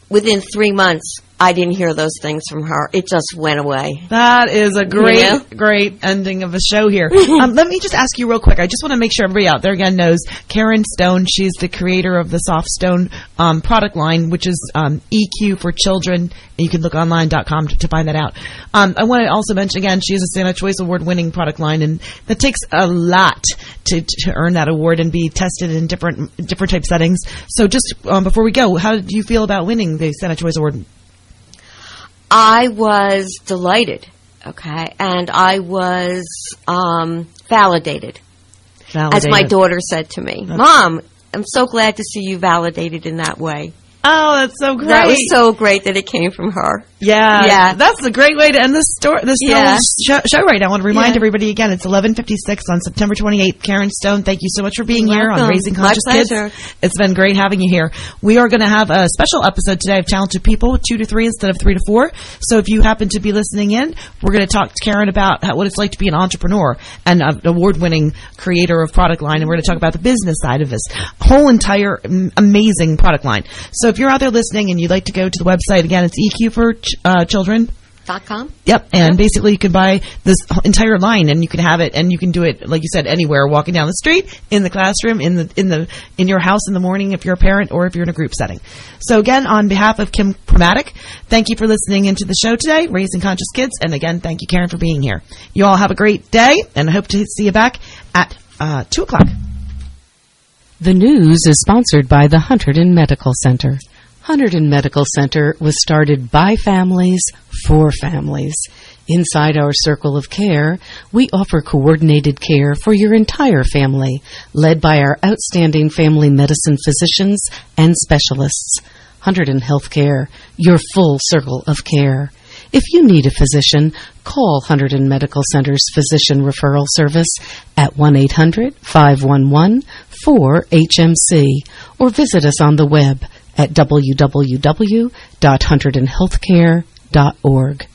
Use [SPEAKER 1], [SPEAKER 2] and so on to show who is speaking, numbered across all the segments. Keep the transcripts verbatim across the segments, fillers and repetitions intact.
[SPEAKER 1] within three months, I didn't hear those things from her. It just went away.
[SPEAKER 2] That is a great,
[SPEAKER 1] You know?
[SPEAKER 2] great ending of a show here. um, let me just ask you real quick. I just want to make sure everybody out there again knows Karen Stone. She's the creator of the Soft Stone um, product line, which is um, E Q for children. You can look online dot com to, to find that out. Um, I want to also mention again, she has a Santa Choice Award winning product line, and that takes a lot to, to earn that award and be tested in different different type settings. So just um, before we go, how did you feel about winning the Santa Choice Award?
[SPEAKER 1] I was delighted, okay, and I was um, validated,
[SPEAKER 2] Validated.
[SPEAKER 1] as my daughter said to me. Mom, I'm so glad to see you validated in that way.
[SPEAKER 2] Oh, that's so great.
[SPEAKER 1] That was so great that it came from her.
[SPEAKER 2] Yeah,
[SPEAKER 1] Yeah.
[SPEAKER 2] That's a great way to end this story. This
[SPEAKER 1] Yeah.
[SPEAKER 2] show, show right now. I want to remind
[SPEAKER 1] Yeah.
[SPEAKER 2] everybody again. It's eleven fifty-six on September twenty-eighth. Karen Stone, thank you so much for being
[SPEAKER 1] You're
[SPEAKER 2] here on
[SPEAKER 1] welcome.
[SPEAKER 2] Raising
[SPEAKER 1] My
[SPEAKER 2] Conscious Kids.
[SPEAKER 1] pleasure.
[SPEAKER 2] It's been great having you here. We are going to have a special episode today of Talented People, two to three instead of three to four. So if you happen to be listening in, we're going to talk to Karen about how, what it's like to be an entrepreneur and an award-winning creator of product line, and we're going to talk about the business side of this whole entire mm, amazing product line. So if you're out there listening and you'd like to go to the website, again, it's E Q for ch- uh, children.
[SPEAKER 1] Dot com?
[SPEAKER 2] Yep, and basically you can buy this entire line, and you can have it, and you can do it, like you said, anywhere, walking down the street, in the classroom, in the in the in your house in the morning, if you're a parent, or if you're in a group setting. So again, on behalf of Kim Pramatic, thank you for listening into the show today, Raising Conscious Kids, and again, thank you, Karen, for being here. You all have a great day, and I hope to see you back at uh, two o'clock.
[SPEAKER 3] The news is sponsored by the Hunterdon Medical Center. Hunterdon Medical Center was started by families for families. Inside our circle of care, we offer coordinated care for your entire family, led by our outstanding family medicine physicians and specialists. Hunterdon Healthcare, your full circle of care. If you need a physician, call Hunterdon Medical Center's Physician Referral Service at one eight hundred, five one one, four H M C or visit us on the web at w w w dot hunterdon healthcare dot org.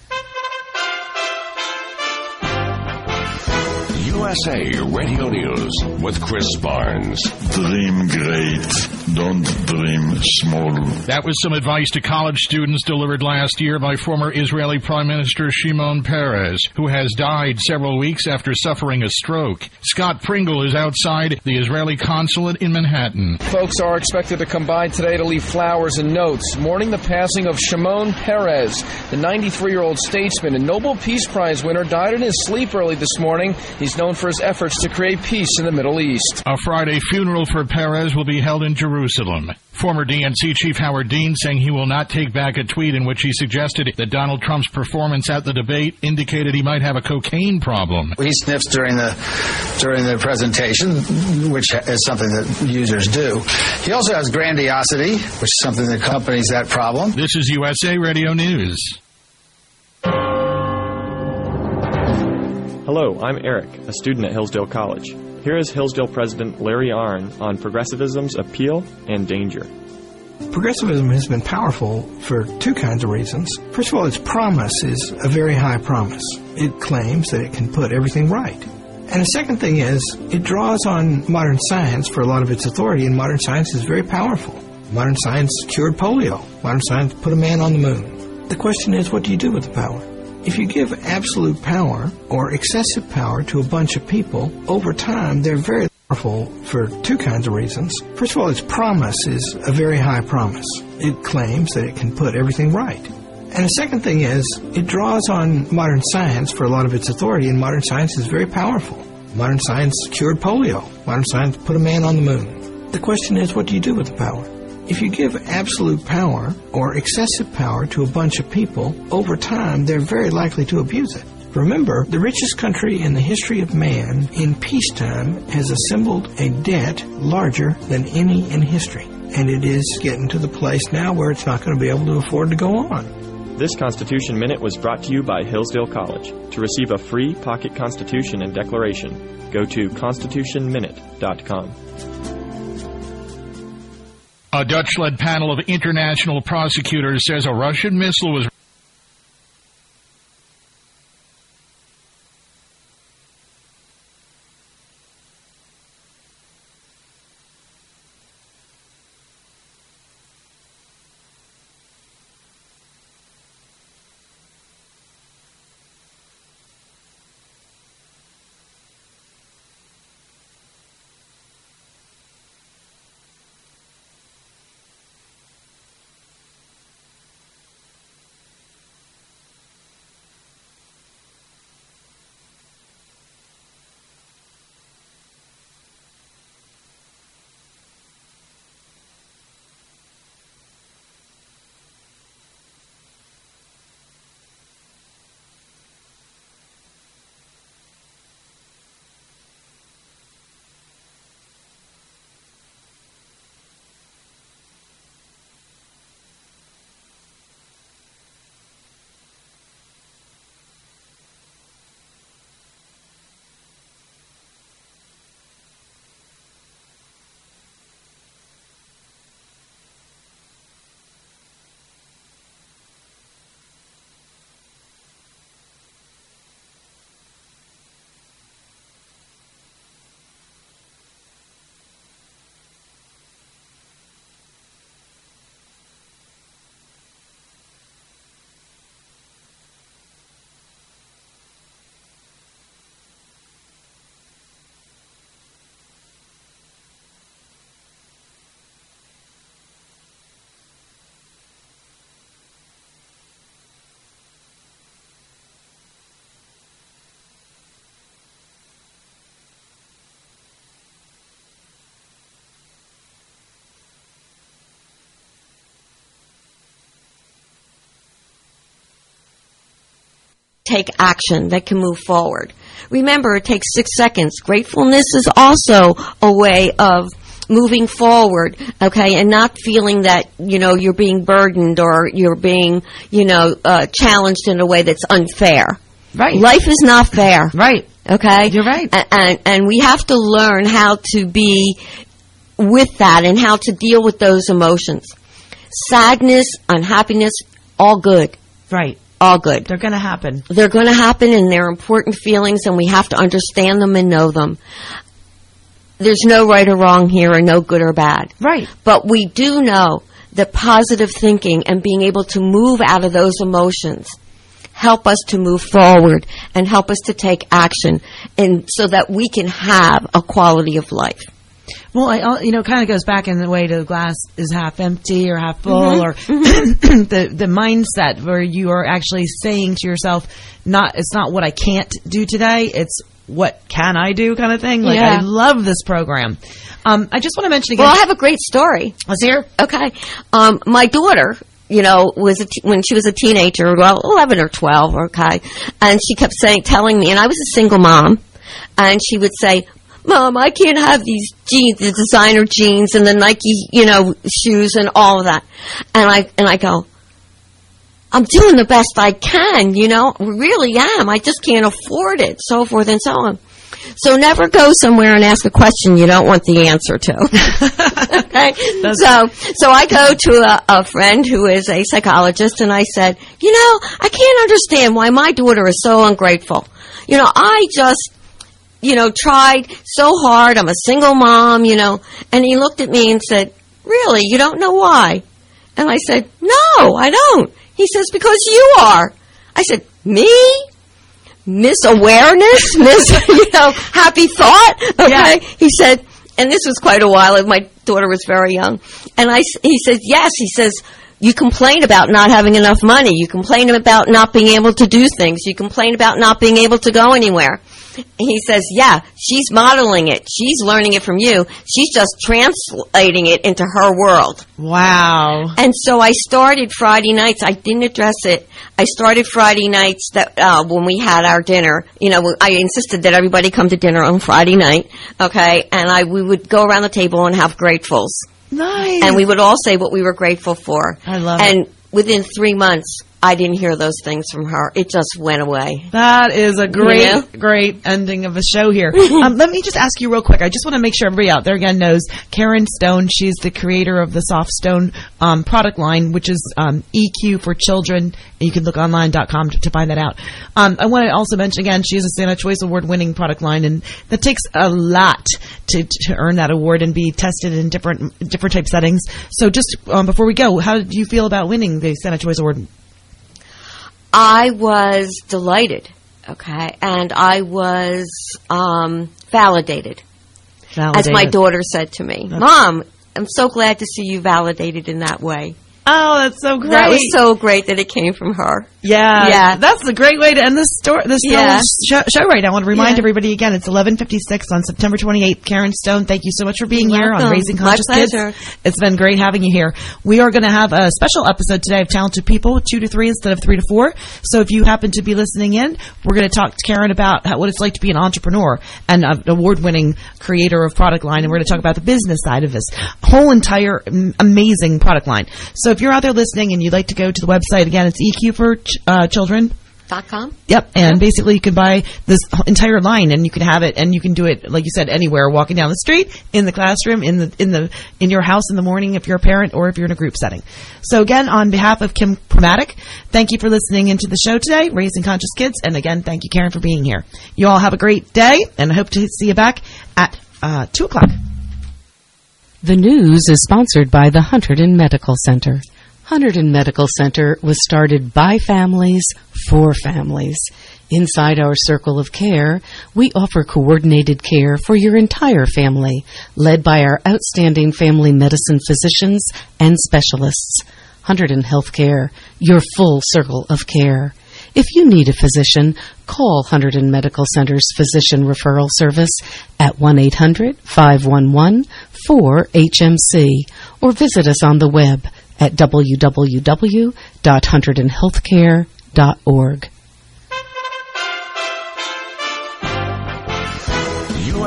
[SPEAKER 4] U S A Radio News with Chris Barnes.
[SPEAKER 5] Dream great, don't dream small.
[SPEAKER 6] That was some advice to college students delivered last year by former Israeli Prime Minister Shimon Peres, who has died several weeks after suffering a stroke. Scott Pringle is outside the Israeli consulate in Manhattan.
[SPEAKER 7] Folks are expected to come by today to leave flowers and notes, mourning the passing of Shimon Peres. The ninety-three-year-old statesman and Nobel Peace Prize winner died in his sleep early this morning. He's known for his efforts to create peace in the Middle East.
[SPEAKER 6] A Friday funeral for Peres will be held in Jerusalem. Former D N C chief Howard Dean saying he will not take back a tweet in which he suggested that Donald Trump's performance at the debate indicated he might have a cocaine problem.
[SPEAKER 8] He sniffs during the during the presentation, which is something that users do. He also has grandiosity, which is something that accompanies that problem.
[SPEAKER 6] This is U S A Radio News.
[SPEAKER 9] Hello, I'm Eric, a student at Hillsdale College. Here is Hillsdale President Larry Arnn on progressivism's appeal and danger.
[SPEAKER 10] Progressivism has been powerful for two kinds of reasons. First of all, its promise is a very high promise. It claims that it can put everything right. And the second thing is, it draws on modern science for a lot of its authority, and modern science is very powerful. Modern science cured polio. Modern science put a man on the moon. The question is, what do you do with the power? If you give absolute power or excessive power to a bunch of people, over time they're very powerful for two kinds of reasons. First of all, its promise is a very high promise. It claims that it can put everything right. And the second thing is, it draws on modern science for a lot of its authority, and modern science is very powerful. Modern science cured polio. Modern science put a man on the moon. The question is, what do you do with the power? If you give absolute power or excessive power to a bunch of people, over time they're very likely to abuse it. Remember, the richest country in the history of man in peacetime has assembled a debt larger than any in history. And it is getting to the place now where it's not going to be able to afford to go on.
[SPEAKER 9] This Constitution Minute was brought to you by Hillsdale College. To receive a free pocket Constitution and Declaration, go to constitution minute dot com.
[SPEAKER 6] A Dutch-led panel of international prosecutors says a Russian missile was
[SPEAKER 1] take action, that can move forward. Remember, it takes six seconds. Gratefulness is also a way of moving forward, okay, and not feeling that, you know, you're being burdened or you're being, you know, uh, challenged in a way that's unfair.
[SPEAKER 2] Right.
[SPEAKER 1] Life is not fair.
[SPEAKER 2] Right.
[SPEAKER 1] Okay?
[SPEAKER 2] You're right.
[SPEAKER 1] And, and, and we have to learn how to be with that and how to deal with those emotions. Sadness, unhappiness, all good.
[SPEAKER 2] Right.
[SPEAKER 1] All good.
[SPEAKER 2] They're going to happen.
[SPEAKER 1] They're going to happen, and they're important feelings, and we have to understand them and know them. There's no right or wrong here, or no good or bad.
[SPEAKER 2] Right.
[SPEAKER 1] But we do know that positive thinking and being able to move out of those emotions help us to move forward and help us to take action, and so that we can have a quality of life.
[SPEAKER 2] Well, I, you know, it kind of goes back in the way to the glass is half empty or half full,
[SPEAKER 1] Mm-hmm.
[SPEAKER 2] or
[SPEAKER 1] Mm-hmm.
[SPEAKER 2] the the mindset where you are actually saying to yourself, "Not it's not what I can't do today; it's what can I do," kind of thing. Like,
[SPEAKER 1] Yeah.
[SPEAKER 2] I love this program. Um, I just want to mention again.
[SPEAKER 1] Well, I have a great story.
[SPEAKER 2] Let's hear.
[SPEAKER 1] Okay, um, my daughter, you know, was a t- when she was a teenager, well, eleven or twelve, okay, and she kept saying, telling me, and I was a single mom, and she would say, "Mom, I can't have these jeans, the designer jeans and the Nike, you know, shoes and all of that." And I and I go, "I'm doing the best I can, you know, really am. I just can't afford it," so forth and so on. So never go somewhere and ask a question you don't want the answer to. Okay? So so I go to a, a friend who is a psychologist, and I said, "You know, I can't understand why my daughter is so ungrateful. You know, I just, you know, tried so hard. I'm a single mom, you know." And he looked at me and said, "Really? You don't know why?" And I said, "No, I don't." He says, "Because you are." I said, "Me? Miss Awareness? Miss, you know, Happy Thought?" Okay.
[SPEAKER 2] Yeah.
[SPEAKER 1] He said, and this was quite a while, my daughter was very young. And I, he said, "Yes." He says, "You complain about not having enough money. You complain about not being able to do things. You complain about not being able to go anywhere." He says, "Yeah, she's modeling it. She's learning it from you. She's just translating it into her world."
[SPEAKER 2] Wow.
[SPEAKER 1] And so I started Friday nights. I didn't address it. I started Friday nights that uh, when we had our dinner. You know, I insisted that everybody come to dinner on Friday night. Okay, and I we would go around the table and have gratefuls.
[SPEAKER 2] Nice.
[SPEAKER 1] And we would all say what we were grateful for.
[SPEAKER 2] I love
[SPEAKER 1] and
[SPEAKER 2] it.
[SPEAKER 1] And within three months, I didn't hear those things from her. It just went away.
[SPEAKER 2] That is a great,
[SPEAKER 1] You know?
[SPEAKER 2] great ending of a show here. um, let me just ask you real quick. I just want to make sure everybody out there again knows Karen Stone. She's the creator of the Soft Stone um, product line, which is um, E Q for children. And you can look online dot com to, to find that out. Um, I want to also mention again, she has a Santa Choice Award winning product line, and that takes a lot to, to earn that award and be tested in different different type settings. So just um, before we go, how did you feel about winning the Santa Choice Award?
[SPEAKER 1] I was delighted, okay, and I was um, validated,
[SPEAKER 2] Validated.
[SPEAKER 1] as my daughter said to me. "Mom, I'm so glad to see you validated in that way."
[SPEAKER 2] Oh, that's so great.
[SPEAKER 1] That was so great that it came from her.
[SPEAKER 2] Yeah,
[SPEAKER 1] Yeah.
[SPEAKER 2] That's a great way to end this story. This
[SPEAKER 1] Yeah.
[SPEAKER 2] little show, show right now. I want to remind
[SPEAKER 1] Yeah.
[SPEAKER 2] everybody again. It's eleven fifty-six on September twenty-eighth. Karen Stone, thank you so much for being
[SPEAKER 1] You're
[SPEAKER 2] here on
[SPEAKER 1] welcome.
[SPEAKER 2] Raising
[SPEAKER 1] My
[SPEAKER 2] Conscious
[SPEAKER 1] pleasure.
[SPEAKER 2] Kids. It's been great having you here. We are going to have a special episode today of Talented People, two to three instead of three to four. So if you happen to be listening in, we're going to talk to Karen about how, what it's like to be an entrepreneur and an award-winning creator of product line, and we're going to talk about the business side of this whole entire mm, amazing product line. So if you're out there listening and you'd like to go to the website, again, it's E Q for ch- uh, children.
[SPEAKER 1] Dot com?
[SPEAKER 2] Yep, and basically you can buy this entire line, and you can have it, and you can do it, like you said, anywhere, walking down the street, in the classroom, in the in the in your house in the morning if you're a parent, or if you're in a group setting. So again, on behalf of Kim Pramatic, thank you for listening into the show today, Raising Conscious Kids, and again, thank you, Karen, for being here. You all have a great day, and I hope to see you back at uh, two o'clock.
[SPEAKER 3] The news is sponsored by the Hunterdon Medical Center. Hunterdon Medical Center was started by families for families. Inside our circle of care, we offer coordinated care for your entire family, led by our outstanding family medicine physicians and specialists. Hunterdon Healthcare, your full circle of care. If you need a physician, call Hunterdon Medical Center's Physician Referral Service at one eight hundred, five one one, four H M C or visit us on the web at w w w dot hunterdon healthcare dot org.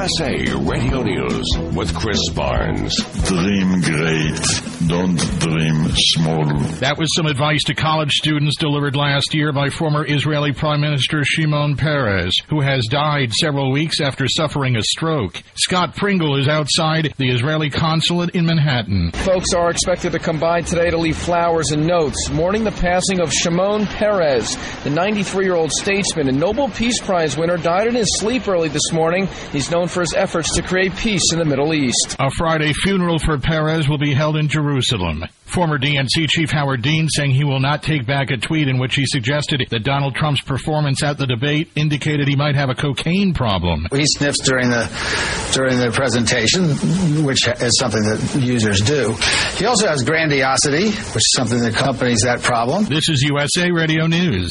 [SPEAKER 4] S A Radio News with Chris Barnes.
[SPEAKER 5] Dream great, don't dream small.
[SPEAKER 6] That was some advice to college students delivered last year by former Israeli Prime Minister Shimon Peres, who has died several weeks after suffering a stroke. Scott Pringle is outside the Israeli consulate in Manhattan.
[SPEAKER 7] Folks are expected to come by today to leave flowers and notes, mourning the passing of Shimon Peres. The ninety-three-year-old statesman and Nobel Peace Prize winner died in his sleep early this morning. He's known for his efforts to create peace in the Middle East.
[SPEAKER 6] A Friday funeral for Peres will be held in Jerusalem. Former D N C Chief Howard Dean saying he will not take back a tweet in which he suggested that Donald Trump's performance at the debate indicated he might have a cocaine problem.
[SPEAKER 8] He sniffs during the during the presentation, which is something that users do. He also has grandiosity, which is something that accompanies that problem.
[SPEAKER 6] This is U S A Radio News.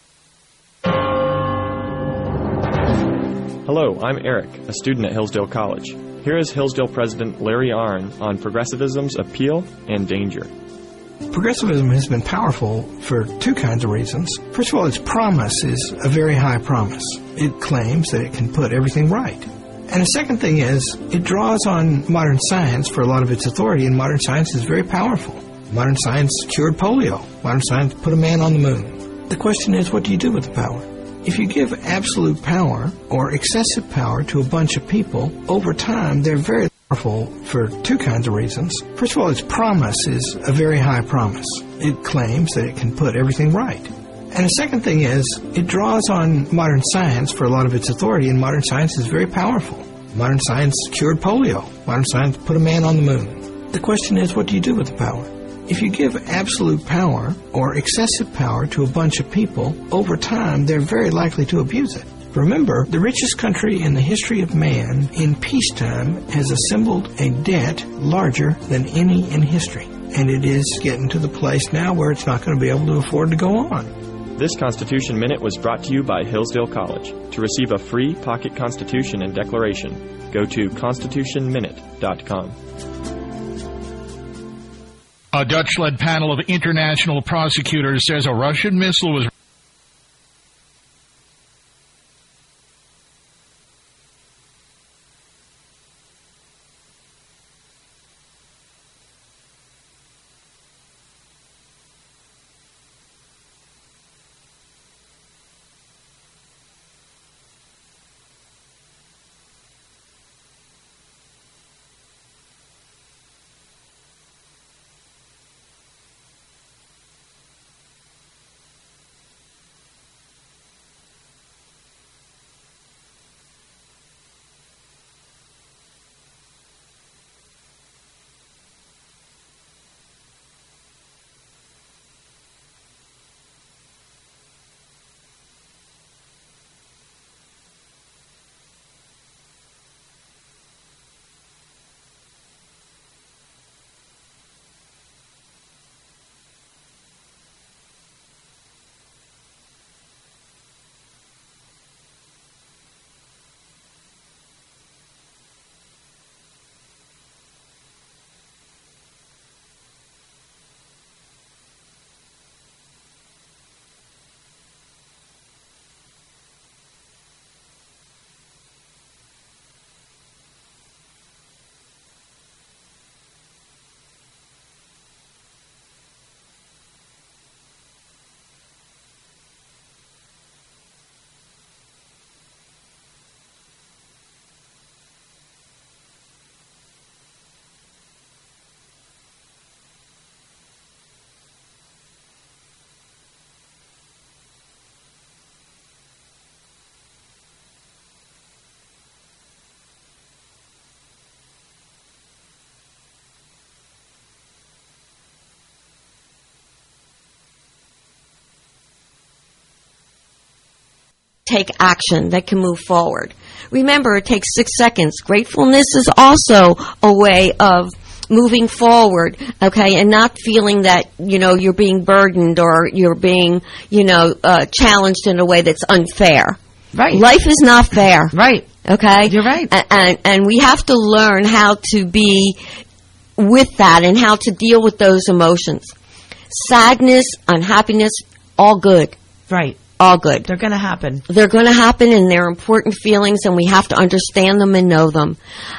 [SPEAKER 9] Hello, I'm Eric, a student at Hillsdale College. Here is Hillsdale President Larry Arnn on progressivism's appeal and danger.
[SPEAKER 10] Progressivism has been powerful for two kinds of reasons. First of all, its promise is a very high promise. It claims that it can put everything right. And the second thing is, it draws on modern science for a lot of its authority, and modern science is very powerful. Modern science cured polio. Modern science put a man on the moon. The question is, what do you do with the power? If you give absolute power or excessive power to a bunch of people, over time they're very powerful for two kinds of reasons. First of all, its promise is a very high promise. It claims that it can put everything right. And the second thing is, it draws on modern science for a lot of its authority, and modern science is very powerful. Modern science cured polio. Modern science put a man on the moon. The question is, what do you do with the power? If you give absolute power or excessive power to a bunch of people, over time they're very likely to abuse it. Remember, the richest country in the history of man in peacetime has assembled a debt larger than any in history. And it is getting to the place now where it's not going to be able to afford to go on.
[SPEAKER 9] This Constitution Minute was brought to you by Hillsdale College. To receive a free pocket Constitution and declaration, go to constitution minute dot com.
[SPEAKER 6] A Dutch-led panel of international prosecutors says a Russian missile was
[SPEAKER 1] take action that can move forward. Remember, it takes six seconds. Gratefulness is also a way of moving forward, okay, and not feeling that, you know, you're being burdened or you're being, you know, uh, challenged in a way that's unfair.
[SPEAKER 2] Right.
[SPEAKER 1] Life is not fair.
[SPEAKER 2] Right.
[SPEAKER 1] Okay?
[SPEAKER 2] You're right.
[SPEAKER 1] And, and, and we have to learn how to be with that and how to deal with those emotions. Sadness, unhappiness, all good.
[SPEAKER 2] Right.
[SPEAKER 1] all good.
[SPEAKER 2] They're going to happen.
[SPEAKER 1] They're going to happen, and they're important feelings, and we have to understand them and know them.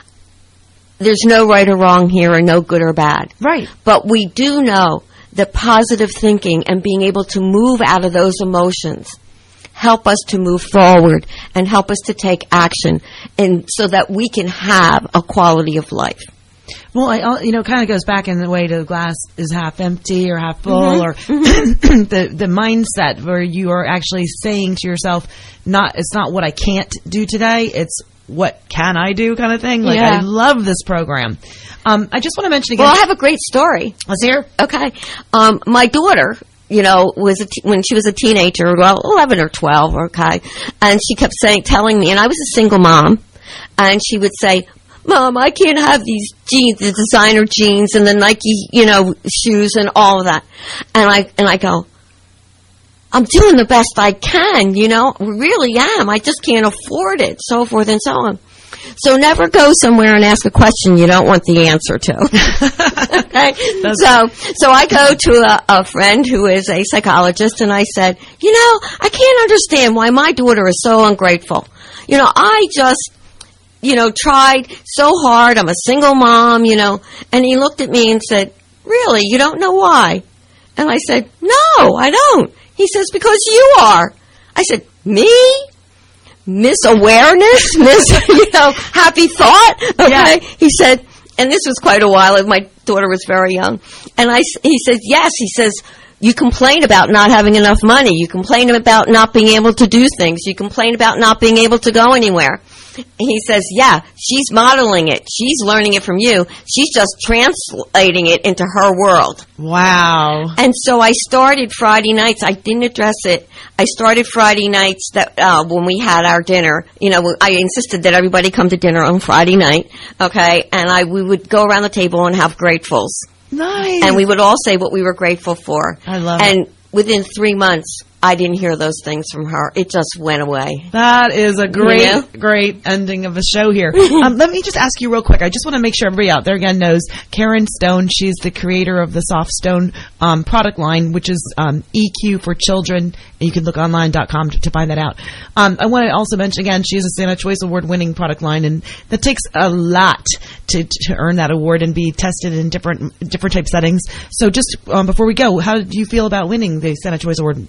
[SPEAKER 1] There's no right or wrong here, and no good or bad.
[SPEAKER 2] Right.
[SPEAKER 1] But we do know that positive thinking and being able to move out of those emotions help us to move forward and help us to take action, and so that we can have a quality of life.
[SPEAKER 2] Well, I, you know, it kind of goes back in the way to the glass is half empty or half full,
[SPEAKER 1] Mm-hmm.
[SPEAKER 2] or
[SPEAKER 1] Mm-hmm.
[SPEAKER 2] the the mindset where you are actually saying to yourself, not it's not what I can't do today, it's what can I do kind of thing. Like,
[SPEAKER 1] Yeah.
[SPEAKER 2] I love this program. Um, I just want to mention again.
[SPEAKER 1] Well, I have a great story.
[SPEAKER 2] Let's hear.
[SPEAKER 1] Okay. Um, my daughter, you know, was a t- when she was a teenager, well, eleven or twelve, okay, and she kept saying, telling me, and I was a single mom, and she would say, Mom, I can't have these jeans, the designer jeans and the Nike, you know, shoes and all of that. And I, and I go, I'm doing the best I can, you know, really am. I just can't afford it, so forth and so on. So never go somewhere and ask a question you don't want the answer to. Okay? So, so I go to a, a friend who is a psychologist, and I said, you know, I can't understand why my daughter is so ungrateful. You know, I just, you know, tried so hard. I'm a single mom, you know. And he looked at me and said, really, you don't know why? And I said, no, I don't. He says, because you are. I said, me? Miss Awareness? Miss, you know, Happy Thought? Okay. Yeah. He said, and this was quite a while ago. My daughter was very young. And I, he said, yes. He says, you complain about not having enough money. You complain about not being able to do things. You complain about not being able to go anywhere. He says, yeah, she's modeling it. She's learning it from you. She's just translating it into her world.
[SPEAKER 2] Wow.
[SPEAKER 1] And so I started Friday nights. I didn't address it. I started Friday nights that uh, when we had our dinner. You know, I insisted that everybody come to dinner on Friday night, okay? And I we would go around the table and have gratefuls.
[SPEAKER 2] Nice.
[SPEAKER 1] And we would all say what we were grateful for.
[SPEAKER 2] I love
[SPEAKER 1] and
[SPEAKER 2] it.
[SPEAKER 1] And within three months, I didn't hear those things from her. It just went away.
[SPEAKER 2] That is a great,
[SPEAKER 1] you know?
[SPEAKER 2] great ending of a show here. um, let me just ask you real quick. I just want to make sure everybody out there again knows Karen Stone. She's the creator of the Soft Stone um, product line, which is um, E Q for children. You can look online dot com to, to find that out. Um, I want to also mention again, she has a Santa Choice Award winning product line, and that takes a lot to, to earn that award and be tested in different different type settings. So just um, before we go, how did you feel about winning the Santa Choice Award?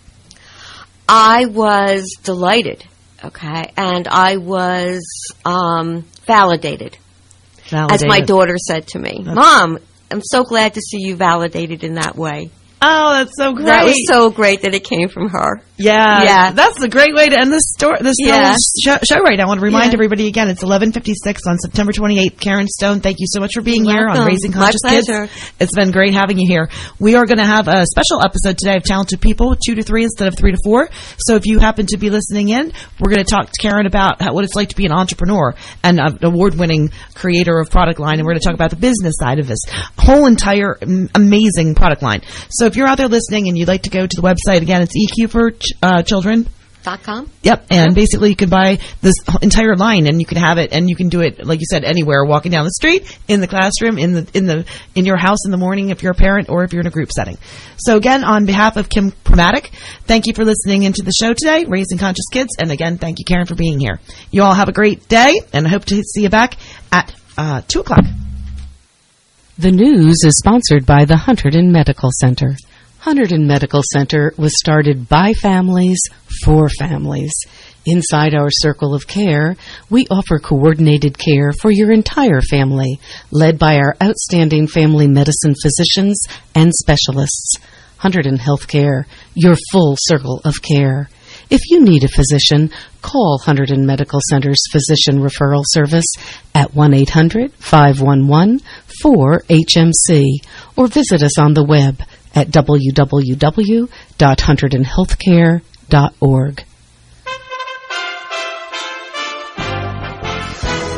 [SPEAKER 1] I was delighted, okay, and I was um, validated,
[SPEAKER 2] validated,
[SPEAKER 1] as my daughter said to me. That's Mom, I'm so glad to see you validated in that way.
[SPEAKER 2] Oh, that's so great.
[SPEAKER 1] That was so great that it came from her.
[SPEAKER 2] Yeah.
[SPEAKER 1] Yeah.
[SPEAKER 2] That's a great way to end this, story, this
[SPEAKER 1] yeah.
[SPEAKER 2] show, show right now. I want to remind
[SPEAKER 1] yeah.
[SPEAKER 2] everybody again, it's eleven fifty-six on September twenty-eighth. Karen Stone, thank you so much for being
[SPEAKER 1] You're
[SPEAKER 2] here
[SPEAKER 1] welcome.
[SPEAKER 2] on Raising Conscious
[SPEAKER 1] My pleasure.
[SPEAKER 2] Kids. It's been great having you here. We are going to have a special episode today of Talented People, two to three instead of three to four. So if you happen to be listening in, we're going to talk to Karen about how, what it's like to be an entrepreneur and an award-winning creator of product line. And we're going to talk about the business side of this whole entire amazing product line. So if you're out there listening and you'd like to go to the website, again, it's E Q for ch- uh, children.
[SPEAKER 1] Dot com?
[SPEAKER 2] Yep, and yep. basically you can buy this entire line, and you can have it, and you can do it, like you said, anywhere, walking down the street, in the classroom, in the in the in your house in the morning if you're a parent, or if you're in a group setting. So again, on behalf of Kim Pramatic, thank you for listening into the show today, Raising Conscious Kids, and again, thank you, Karen, for being here. You all have a great day, and I hope to see you back at uh, two o'clock.
[SPEAKER 3] The news is sponsored by the Hunterdon Medical Center. Hunterdon Medical Center was started by families for families. Inside our circle of care, we offer coordinated care for your entire family, led by our outstanding family medicine physicians and specialists. Hunterdon Healthcare, your full circle of care. If you need a physician, call Hunterdon Medical Center's Physician Referral Service at one eight hundred, five one one, four H M C or visit us on the web at w w w dot hunterdon healthcare dot org.
[SPEAKER 4] You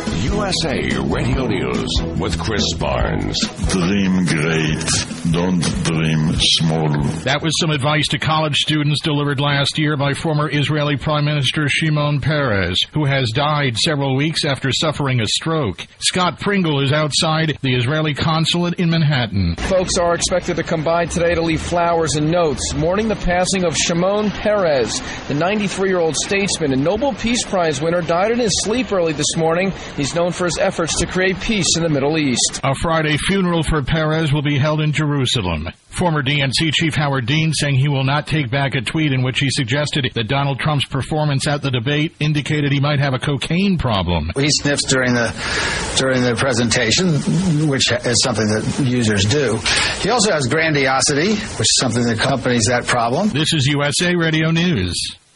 [SPEAKER 4] S A Radio News with Chris Barnes.
[SPEAKER 5] Dream great, don't dream small.
[SPEAKER 6] That was some advice to college students delivered last year by former Israeli Prime Minister Shimon Peres, who has died several weeks after suffering a stroke. Scott Pringle is outside the Israeli consulate in Manhattan.
[SPEAKER 7] Folks are expected to come by today to leave flowers and notes, mourning the passing of Shimon Peres. The ninety-three-year-old statesman and Nobel Peace Prize winner died in his sleep early this morning. He's known for his efforts to create peace in the Middle East.
[SPEAKER 6] A Friday funeral for Peres will be held in Jerusalem. Former D N C chief Howard Dean saying he will not take back a tweet in which he suggested that Donald Trump's performance at the debate indicated he might have a cocaine problem.
[SPEAKER 8] He sniffs during the during the presentation, which is something that users do. He also has grandiosity, which is something that accompanies that problem.
[SPEAKER 6] This is U S A Radio News.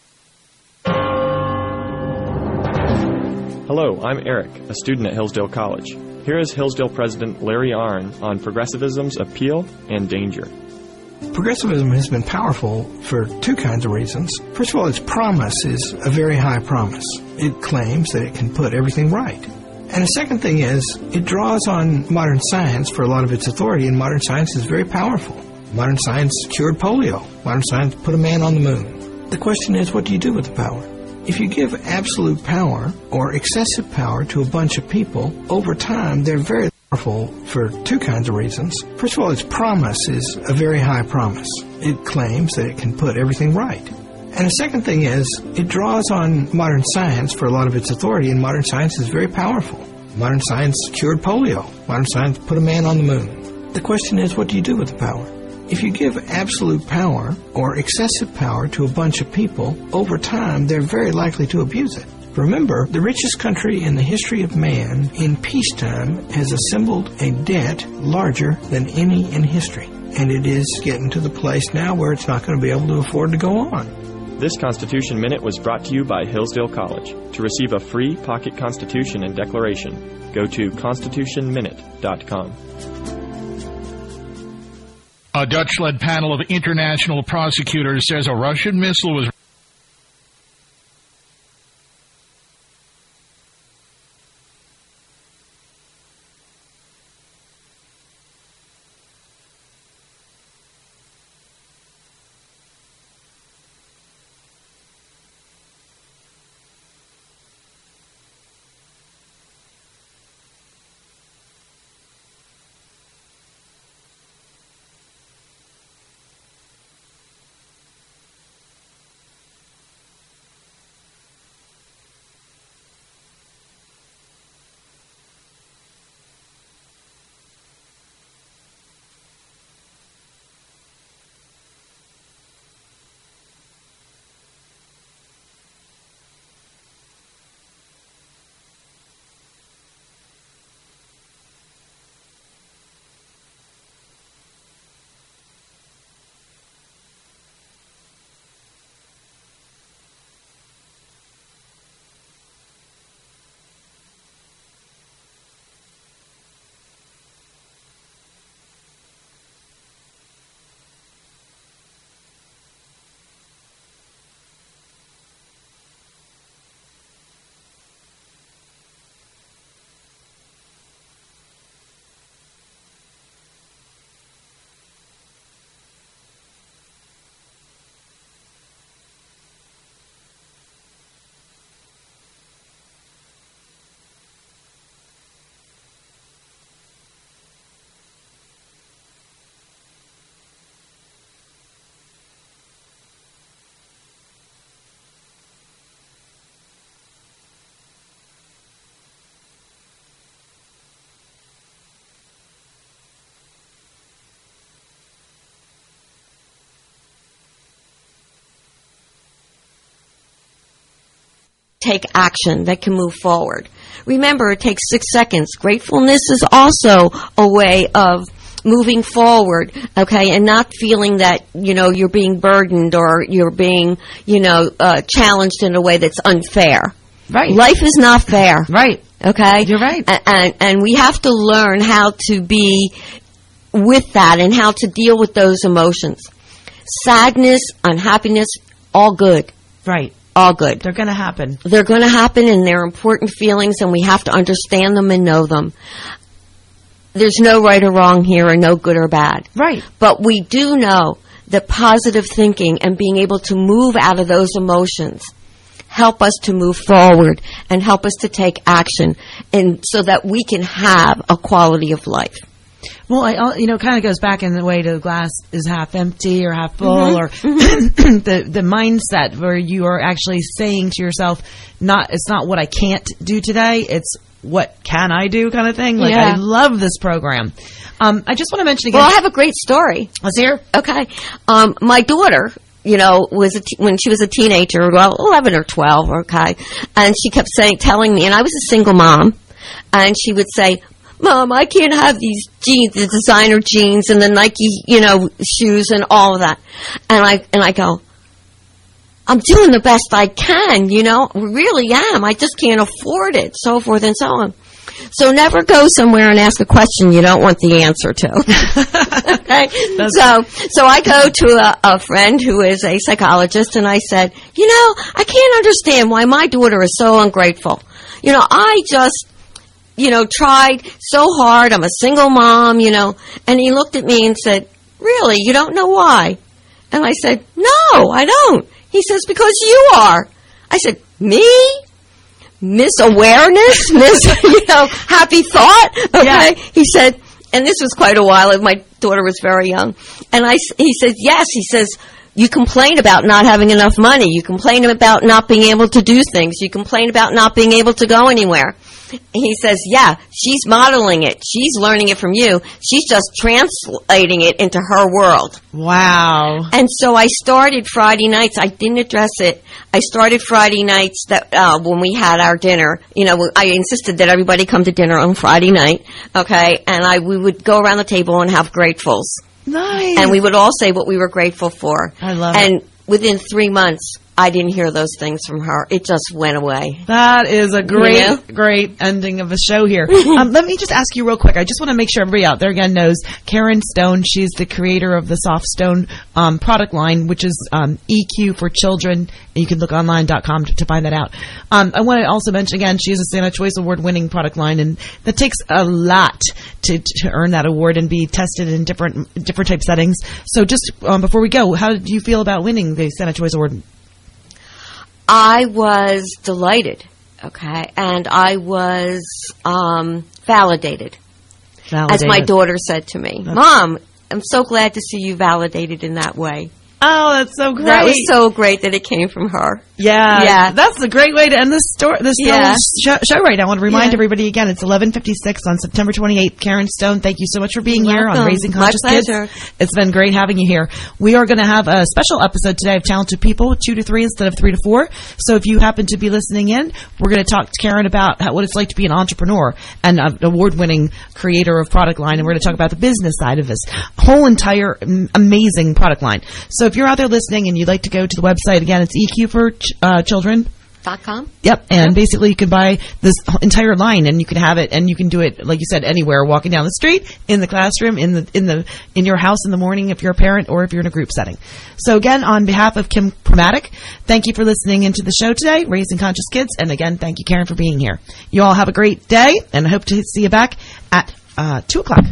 [SPEAKER 9] Hello, I'm Eric, a student at Hillsdale College. Here is Hillsdale President Larry Arnn on progressivism's appeal and danger.
[SPEAKER 10] Progressivism has been powerful for two kinds of reasons. First of all, its promise is a very high promise. It claims that it can put everything right. And the second thing is, it draws on modern science for a lot of its authority, and modern science is very powerful. Modern science cured polio. Modern science put a man on the moon. The question is, what do you do with the power? If you give absolute power or excessive power to a bunch of people, over time they're very powerful for two kinds of reasons. First of all, its promise is a very high promise. It claims that it can put everything right. And the second thing is, it draws on modern science for a lot of its authority, and modern science is very powerful. Modern science cured polio. Modern science put a man on the moon. The question is, what do you do with the power? If you give absolute power or excessive power to a bunch of people, over time they're very likely to abuse it. Remember, the richest country in the history of man in peacetime has assembled a debt larger than any in history. And it is getting to the place now where it's not going to be able to afford to go on.
[SPEAKER 9] This Constitution Minute was brought to you by Hillsdale College. To receive a free pocket Constitution and declaration, go to constitution minute dot com.
[SPEAKER 6] A Dutch-led panel of international prosecutors says a Russian missile was
[SPEAKER 1] take action that can move forward. Remember, it takes six seconds. Gratefulness is also a way of moving forward, okay, and not feeling that, you know, you're being burdened or you're being, you know, uh, challenged in a way that's unfair.
[SPEAKER 2] Right.
[SPEAKER 1] Life is not fair.
[SPEAKER 2] Right.
[SPEAKER 1] Okay?
[SPEAKER 2] You're right.
[SPEAKER 1] And, and, and we have to learn how to be with that and how to deal with those emotions. Sadness, unhappiness, all good.
[SPEAKER 2] Right.
[SPEAKER 1] all good.
[SPEAKER 2] They're going to happen.
[SPEAKER 1] They're going to happen, and they're important feelings, and we have to understand them and know them. There's no right or wrong here, or no good or bad.
[SPEAKER 2] Right.
[SPEAKER 1] But we do know that positive thinking and being able to move out of those emotions help us to move forward and help us to take action, and so that we can have a quality of life.
[SPEAKER 2] Well, I, you know, it kind of goes back in the way to the glass is half empty or half full,
[SPEAKER 1] Mm-hmm.
[SPEAKER 2] or
[SPEAKER 1] Mm-hmm.
[SPEAKER 2] the the mindset where you are actually saying to yourself, not it's not what I can't do today, it's what can I do kind of thing. Like,
[SPEAKER 1] Yeah.
[SPEAKER 2] I love this program. Um, I just want to mention again.
[SPEAKER 1] Well, I have a great story.
[SPEAKER 2] Let's hear.
[SPEAKER 1] Okay. Um, my daughter, you know, was a t- when she was a teenager, well, eleven or twelve, okay, and she kept saying, telling me, and I was a single mom, and she would say, Mom, I can't have these jeans, the designer jeans and the Nike, you know, shoes and all of that. And I and I go, I'm doing the best I can, you know, I really am. I just can't afford it, so forth and so on. So never go somewhere and ask a question you don't want the answer to. Okay? So so I go to a, a friend who is a psychologist, and I said, you know, I can't understand why my daughter is so ungrateful. You know, I just... you know, tried so hard. I'm a single mom, you know. And he looked at me and said, really, you don't know why? And I said, no, I don't. He says, because you are. I said, me? Miss Awareness? Miss, you know, Happy Thought? Okay. Yeah. He said, and this was quite a while. My daughter was very young. And I, he said, yes. He says, you complain about not having enough money. You complain about not being able to do things. You complain about not being able to go anywhere. He says, yeah, she's modeling it. She's learning it from you. She's just translating it into her world.
[SPEAKER 2] Wow.
[SPEAKER 1] And so I started Friday nights. I didn't address it. I started Friday nights that uh, when we had our dinner. You know, I insisted that everybody come to dinner on Friday night, okay? And I we would go around the table and have gratefuls.
[SPEAKER 2] Nice.
[SPEAKER 1] And we would all say what we were grateful for.
[SPEAKER 2] I love
[SPEAKER 1] and
[SPEAKER 2] it.
[SPEAKER 1] And within three months, I didn't hear those things from her. It just went away.
[SPEAKER 2] That is a great,
[SPEAKER 1] you know?
[SPEAKER 2] great ending of a show here. um, let me just ask you real quick. I just want to make sure everybody out there again knows Karen Stone. She's the creator of the Soft Stone um, product line, which is um, E Q for children. You can look online dot com to, to find that out. Um, I want to also mention again, she has a Santa Choice Award winning product line, and that takes a lot to, to earn that award and be tested in different different type settings. So just um, before we go, how did you feel about winning the Santa Choice Award?
[SPEAKER 1] I was delighted, okay, and I was um, validated,
[SPEAKER 2] validated,
[SPEAKER 1] as my daughter said to me. That's Mom, I'm so glad to see you validated in that way.
[SPEAKER 2] Oh, that's so great.
[SPEAKER 1] That was so great that it came from her.
[SPEAKER 2] Yeah.
[SPEAKER 1] Yeah.
[SPEAKER 2] That's a great way to end this story, this
[SPEAKER 1] yeah.
[SPEAKER 2] show, show right now. I want to remind
[SPEAKER 1] yeah.
[SPEAKER 2] everybody again, it's eleven fifty-six on September twenty-eighth. Karen Stone, thank you so much for being
[SPEAKER 1] You're
[SPEAKER 2] here
[SPEAKER 1] welcome.
[SPEAKER 2] on Raising Conscious
[SPEAKER 1] My pleasure.
[SPEAKER 2] Kids. It's been great having you here. We are going to have a special episode today of Talented People, two to three instead of three to four. So if you happen to be listening in, we're going to talk to Karen about how, what it's like to be an entrepreneur and an award-winning creator of product line. And we're going to talk about the business side of this whole entire amazing product line. So if you're out there listening and you'd like to go to the website, again, it's E Q for ch- uh, children.
[SPEAKER 1] Dot com?
[SPEAKER 2] Yep, and yep. basically you can buy this entire line, and you can have it, and you can do it, like you said, anywhere, walking down the street, in the classroom, in the in the in your house in the morning if you're a parent, or if you're in a group setting. So again, on behalf of Kim Pramatic, thank you for listening into the show today, Raising Conscious Kids, and again, thank you, Karen, for being here. You all have a great day, and I hope to see you back at uh, two o'clock.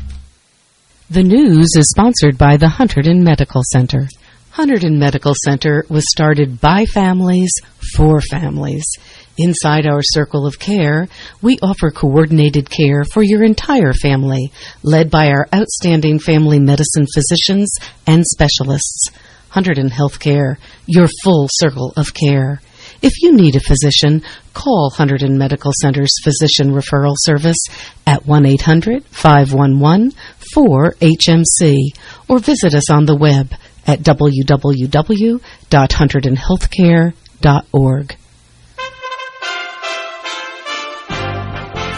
[SPEAKER 3] The news is sponsored by the Hunterdon Medical Center. Hunterdon Medical Center was started by families for families. Inside our circle of care, we offer coordinated care for your entire family, led by our outstanding family medicine physicians and specialists. Hunterdon Healthcare, your full circle of care. If you need a physician, call Hunterdon Medical Center's Physician Referral Service at one eight hundred, five one one, four H M C or visit us on the web at w w w dot hunterdon healthcare dot org.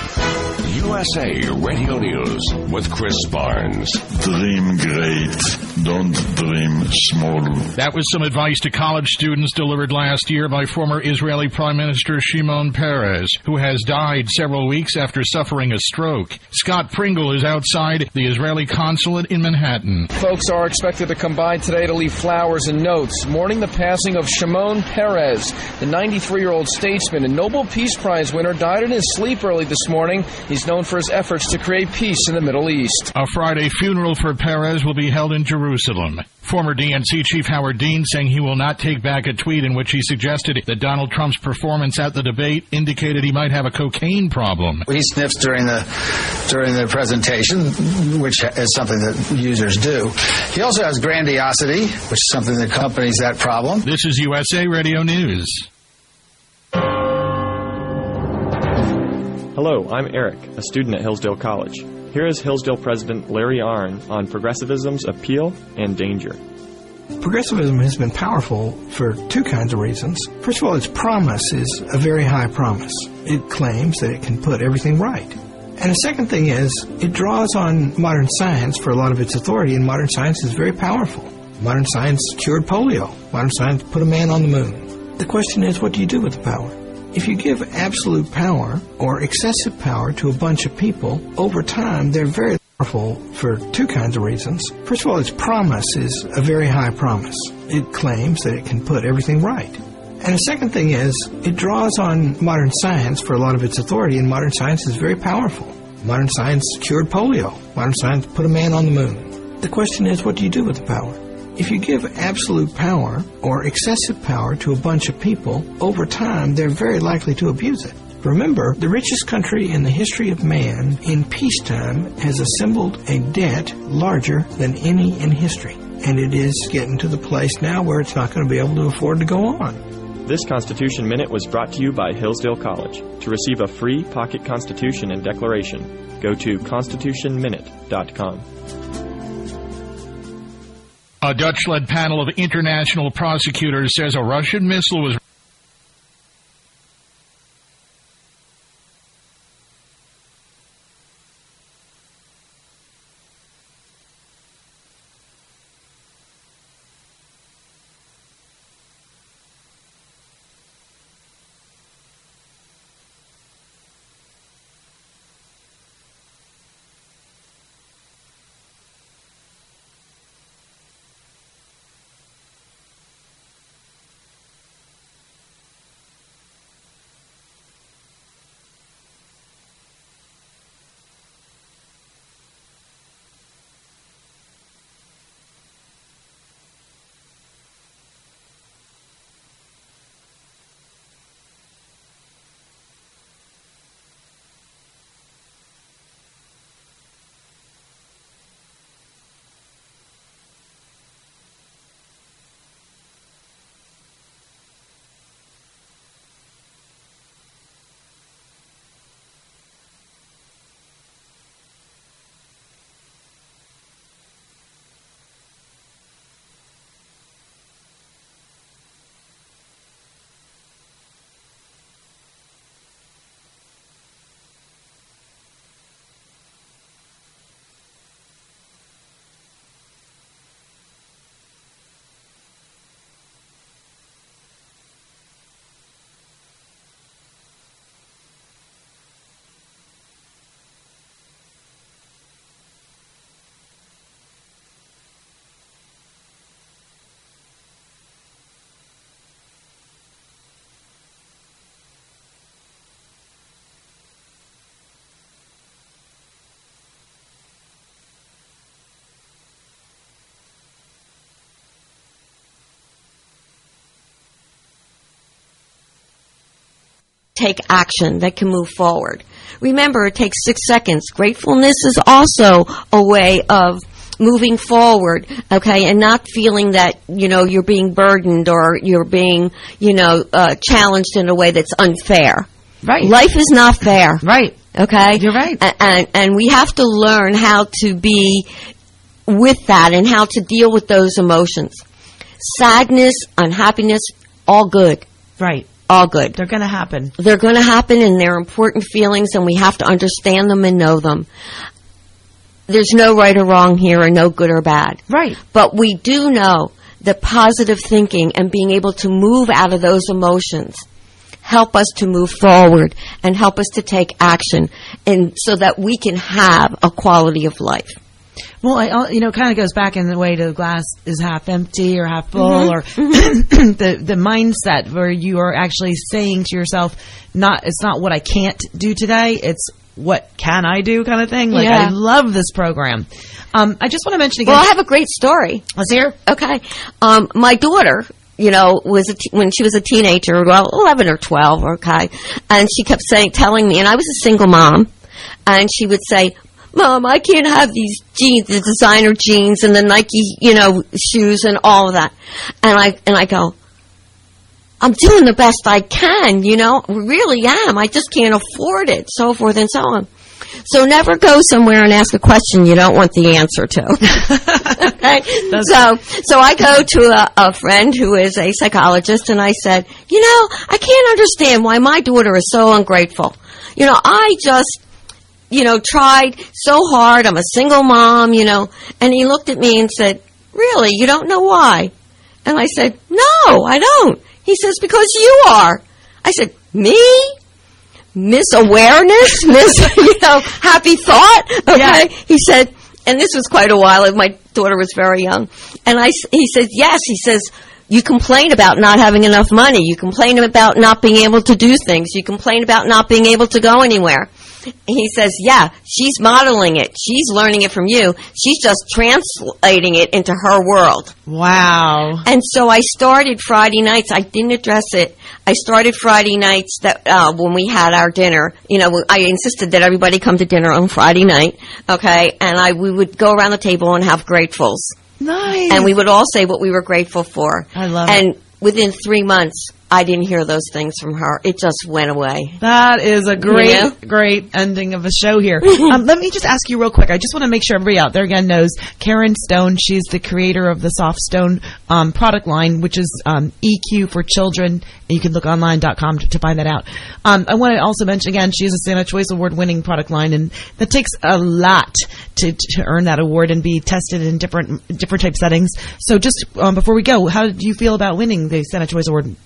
[SPEAKER 4] U S A Radio News with Chris Barnes.
[SPEAKER 5] Dream great. don't dream small.
[SPEAKER 6] That was some advice to college students delivered last year by former Israeli Prime Minister Shimon Peres, who has died several weeks after suffering a stroke. Scott Pringle is outside the Israeli consulate in Manhattan.
[SPEAKER 7] Folks are expected to come by today to leave flowers and notes, mourning the passing of Shimon Peres. The ninety-three-year-old statesman and Nobel Peace Prize winner died in his sleep early this morning. He's known for his efforts to create peace in the Middle East.
[SPEAKER 6] A Friday funeral for Peres will be held in Jerusalem. Former D N C chief Howard Dean saying he will not take back a tweet in which he suggested that Donald Trump's performance at the debate indicated he might have a cocaine problem.
[SPEAKER 8] He sniffs during the during the presentation, which is something that users do. He also has grandiosity, which is something that accompanies that problem.
[SPEAKER 6] This is U S A Radio News.
[SPEAKER 9] Hello, I'm Eric, a student at Hillsdale College. Here is Hillsdale President Larry Arnn on progressivism's appeal and danger.
[SPEAKER 10] Progressivism has been powerful for two kinds of reasons. First of all, its promise is a very high promise. It claims that it can put everything right. And the second thing is, it draws on modern science for a lot of its authority, and modern science is very powerful. Modern science cured polio. Modern science put a man on the moon. The question is, what do you do with the power? If you give absolute power or excessive power to a bunch of people, over time they're very powerful for two kinds of reasons. First of all, its promise is a very high promise. It claims that it can put everything right. And the second thing is, it draws on modern science for a lot of its authority, and modern science is very powerful. Modern science cured polio. Modern science put a man on the moon. The question is, what do you do with the power? If you give absolute power or excessive power to a bunch of people, over time they're very likely to abuse it. Remember, the richest country in the history of man in peacetime has assembled a debt larger than any in history. And it is getting to the place now where it's not going to be able to afford to go on.
[SPEAKER 9] This Constitution Minute was brought to you by Hillsdale College. To receive a free pocket Constitution and declaration, go to constitution minute dot com.
[SPEAKER 6] A Dutch-led panel of international prosecutors says a Russian missile was
[SPEAKER 1] take action that can move forward. Remember, it takes six seconds. Gratefulness is also a way of moving forward, okay, and not feeling that, you know, you're being burdened or you're being, you know, uh, challenged in a way that's unfair.
[SPEAKER 2] Right.
[SPEAKER 1] Life is not fair.
[SPEAKER 2] Right.
[SPEAKER 1] Okay?
[SPEAKER 2] You're right.
[SPEAKER 1] And, and, and we have to learn how to be with that and how to deal with those emotions. Sadness, unhappiness, all good.
[SPEAKER 2] Right.
[SPEAKER 1] All good.
[SPEAKER 2] They're going to happen.
[SPEAKER 1] They're going to happen, and they're important feelings, and we have to understand them and know them. there's no right or wrong here and no good or bad.
[SPEAKER 2] Right.
[SPEAKER 1] But we do know that positive thinking and being able to move out of those emotions help us to move forward and help us to take action, and so that we can have a quality of life.
[SPEAKER 2] Well, I, you know, it kind of goes back in the way to the glass is half empty or half full,
[SPEAKER 1] Mm-hmm.
[SPEAKER 2] or
[SPEAKER 1] Mm-hmm.
[SPEAKER 2] the the mindset where you are actually saying to yourself, not it's not what I can't do today, it's what can I do kind of thing. Like,
[SPEAKER 1] Yeah.
[SPEAKER 2] I love this program. Um, I just want to mention again.
[SPEAKER 1] Well, I have a great story.
[SPEAKER 2] Let's hear.
[SPEAKER 1] Okay. Um, my daughter, you know, was a t- when she was a teenager, well, eleven or twelve, okay, and she kept saying, telling me, and I was a single mom, and she would say, Mom, I can't have these jeans, the designer jeans and the Nike, you know, shoes and all of that. And I, and I go, I'm doing the best I can, you know, really am. I just can't afford it, so forth and so on. So never go somewhere and ask a question you don't want the answer to. Okay? So, so I go to a, a friend who is a psychologist, and I said, you know, I can't understand why my daughter is so ungrateful. You know, I just, you know, tried so hard. I'm a single mom, you know. And he looked at me and said, really, you don't know why? And I said, no, I don't. He says, because you are. I said, me? Miss Awareness? Miss, you know, Happy Thought? Okay. Yeah. He said, and this was quite a while, my daughter was very young. And I, he said, yes. He says, you complain about not having enough money. You complain about not being able to do things. You complain about not being able to go anywhere. He says, yeah, she's modeling it. She's learning it from you. She's just translating it into her world.
[SPEAKER 2] Wow.
[SPEAKER 1] And so I started Friday nights. I didn't address it. I started Friday nights that uh, when we had our dinner. You know, I insisted that everybody come to dinner on Friday night, okay? And I we would go around the table and have gratefuls.
[SPEAKER 2] Nice.
[SPEAKER 1] And we would all say what we were grateful for.
[SPEAKER 2] I love
[SPEAKER 1] and
[SPEAKER 2] it.
[SPEAKER 1] And within three months, I didn't hear those things from her. It just went away.
[SPEAKER 2] That is a great,
[SPEAKER 1] you know?
[SPEAKER 2] great ending of a show here. um, let me just ask you real quick. I just want to make sure everybody out there again knows Karen Stone. She's the creator of the Soft Stone um, product line, which is um, E Q for children. You can look online dot com to, to find that out. Um, I want to also mention again, she has a Santa Choice Award winning product line, and that takes a lot to, to earn that award and be tested in different different type settings. So just um, before we go, how did you feel about winning the Santa Choice Award?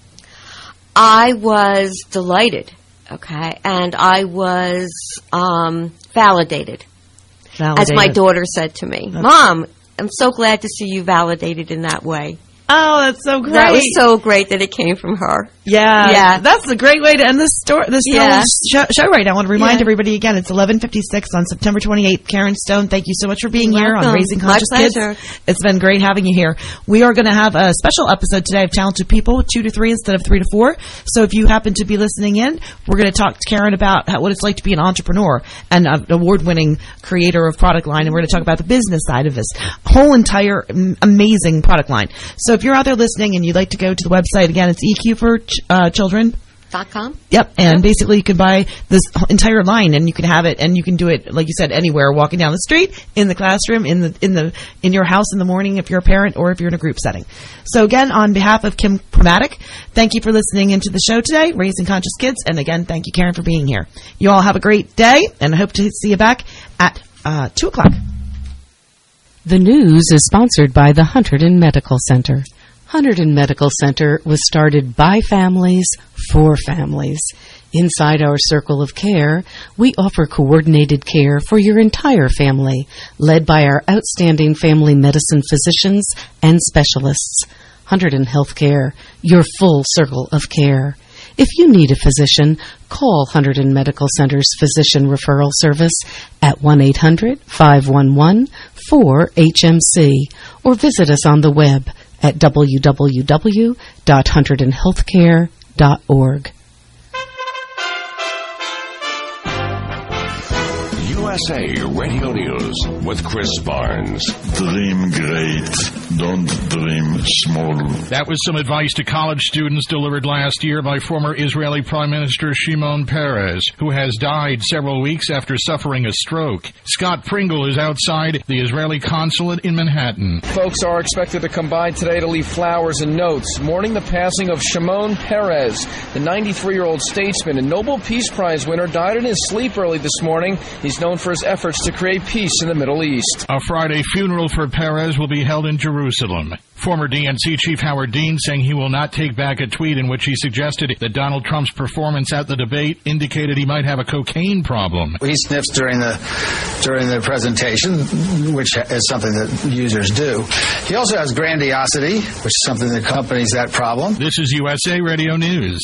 [SPEAKER 1] I was delighted, okay, and I was um, validated,
[SPEAKER 2] Validated.
[SPEAKER 1] as my daughter said to me.
[SPEAKER 2] That's
[SPEAKER 1] Mom, I'm so glad to see you validated in that way.
[SPEAKER 2] Oh, that's so great.
[SPEAKER 1] That was so great that it came from her.
[SPEAKER 2] Yeah.
[SPEAKER 1] Yeah.
[SPEAKER 2] That's a great way to end this story, this
[SPEAKER 1] Yeah.
[SPEAKER 2] show, show right now. I want to remind
[SPEAKER 1] Yeah.
[SPEAKER 2] everybody again, it's eleven fifty-six on September twenty-eighth. Karen Stone, thank you so much for being
[SPEAKER 1] You're
[SPEAKER 2] here on
[SPEAKER 1] welcome.
[SPEAKER 2] Raising
[SPEAKER 1] My
[SPEAKER 2] Conscious Kids.
[SPEAKER 1] pleasure.
[SPEAKER 2] It's been great having you here. We are going to have a special episode today of Talented People, two to three instead of three to four. So if you happen to be listening in, we're going to talk to Karen about how, what it's like to be an entrepreneur and an award-winning creator of product line. And we're going to talk about the business side of this whole entire mm, amazing product line. So if you're out there listening and you'd like to go to the website, again, it's E Q for ch- uh, children.
[SPEAKER 1] Dot com?
[SPEAKER 2] Yep, and basically you can buy this entire line, and you can have it, and you can do it, like you said, anywhere, walking down the street, in the classroom, in the in the in your house in the morning, if you're a parent, or if you're in a group setting. So again, on behalf of Kim Pramatic, thank you for listening into the show today, Raising Conscious Kids, and again, thank you, Karen, for being here. You all have a great day, and I hope to see you back at uh, two o'clock.
[SPEAKER 3] The news is sponsored by the Hunterdon Medical Center. Hunterdon Medical Center was started by families for families. Inside our circle of care, we offer coordinated care for your entire family, led by our outstanding family medicine physicians and specialists. Hunterdon Healthcare, your full circle of care. If you need a physician, call Hunterdon Medical Center's Physician Referral Service at one eight hundred, five one one, four H M C or visit us on the web at w w w dot hunterdon healthcare dot org.
[SPEAKER 4] U S A Radio News with Chris Barnes.
[SPEAKER 5] Dream great, don't dream small.
[SPEAKER 6] That was some advice to college students delivered last year by former Israeli Prime Minister Shimon Peres, who has died several weeks after suffering a stroke. Scott Pringle is outside the Israeli consulate in Manhattan.
[SPEAKER 7] Folks are expected to come by today to leave flowers and notes, mourning the passing of Shimon Peres. The ninety-three-year-old statesman and Nobel Peace Prize winner died in his sleep early this morning. He's known for for his efforts to create peace in the Middle East.
[SPEAKER 6] A Friday funeral for Peres will be held in Jerusalem. Former D N C chief Howard Dean saying he will not take back a tweet in which he suggested that Donald Trump's performance at the debate indicated he might have a cocaine problem.
[SPEAKER 8] He sniffs during the during the presentation, which is something that users do. He also has grandiosity, which is something that accompanies that problem.
[SPEAKER 6] This is U S A Radio News.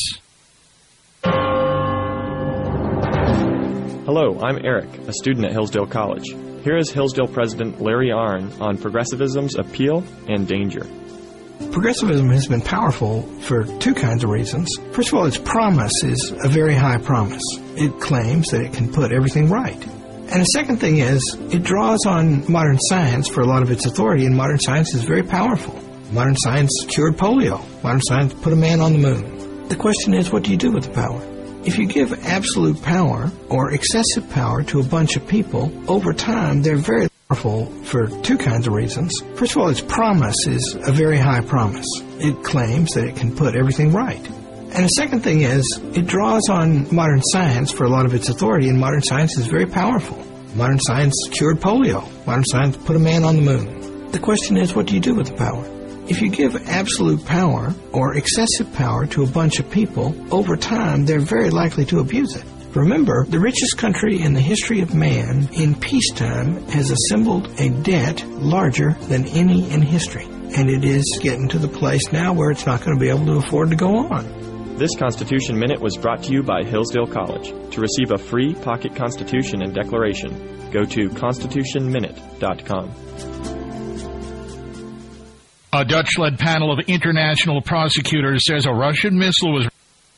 [SPEAKER 9] Hello, I'm Eric, a student at Hillsdale College. Here is Hillsdale President Larry Arnn on progressivism's appeal and danger.
[SPEAKER 10] Progressivism has been powerful for two kinds of reasons. First of all, its promise is a very high promise. It claims that it can put everything right. And the second thing is, it draws on modern science for a lot of its authority, and modern science is very powerful. Modern science cured polio. Modern science put a man on the moon. The question is, what do you do with the power? If you give absolute power or excessive power to a bunch of people, over time they're very powerful for two kinds of reasons. First of all, its promise is a very high promise. It claims that it can put everything right. And the second thing is, it draws on modern science for a lot of its authority, and modern science is very powerful. Modern science cured polio. Modern science put a man on the moon. The question is, what do you do with the power? If you give absolute power or excessive power to a bunch of people, over time they're very likely to abuse it. Remember, the richest country in the history of man in peacetime has assembled a debt larger than any in history. And it is getting to the place now where it's not going to be able to afford to go on.
[SPEAKER 9] This Constitution Minute was brought to you by Hillsdale College. To receive a free pocket Constitution and Declaration, go to constitution minute dot com.
[SPEAKER 6] A Dutch-led panel of international prosecutors says a Russian missile was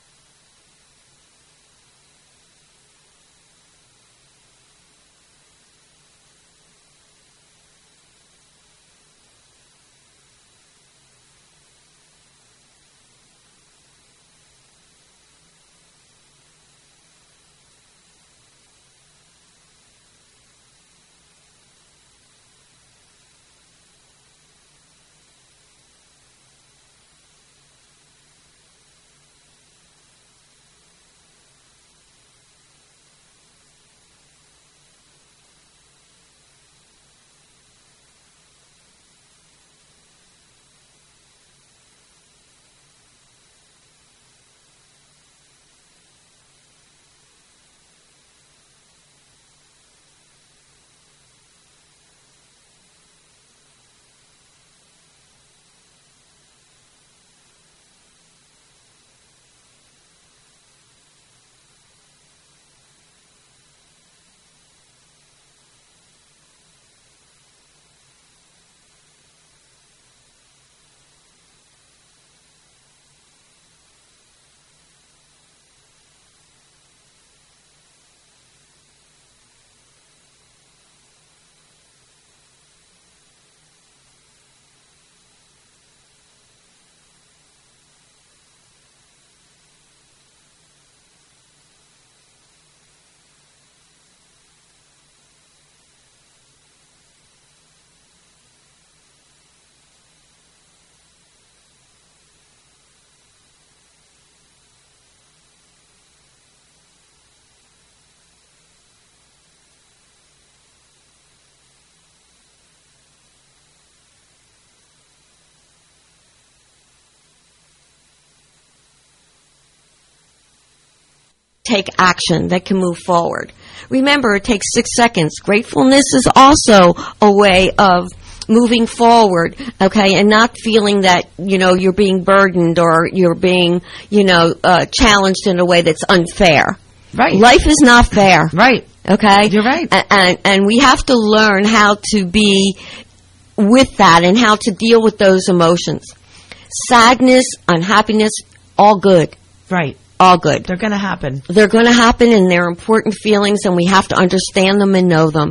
[SPEAKER 1] take action that can move forward. Remember, it takes six seconds. Gratefulness is also a way of moving forward, okay, and not feeling that, you know, you're being burdened or you're being, you know, uh, challenged in a way that's unfair.
[SPEAKER 2] Right.
[SPEAKER 1] Life is not fair.
[SPEAKER 2] Right.
[SPEAKER 1] Okay?
[SPEAKER 2] You're right.
[SPEAKER 1] And, and, and we have to learn how to be with that and how to deal with those emotions. Sadness, unhappiness, all good.
[SPEAKER 2] Right.
[SPEAKER 1] All good.
[SPEAKER 2] They're going to happen.
[SPEAKER 1] They're going to happen, and they're important feelings, and we have to understand them and know them.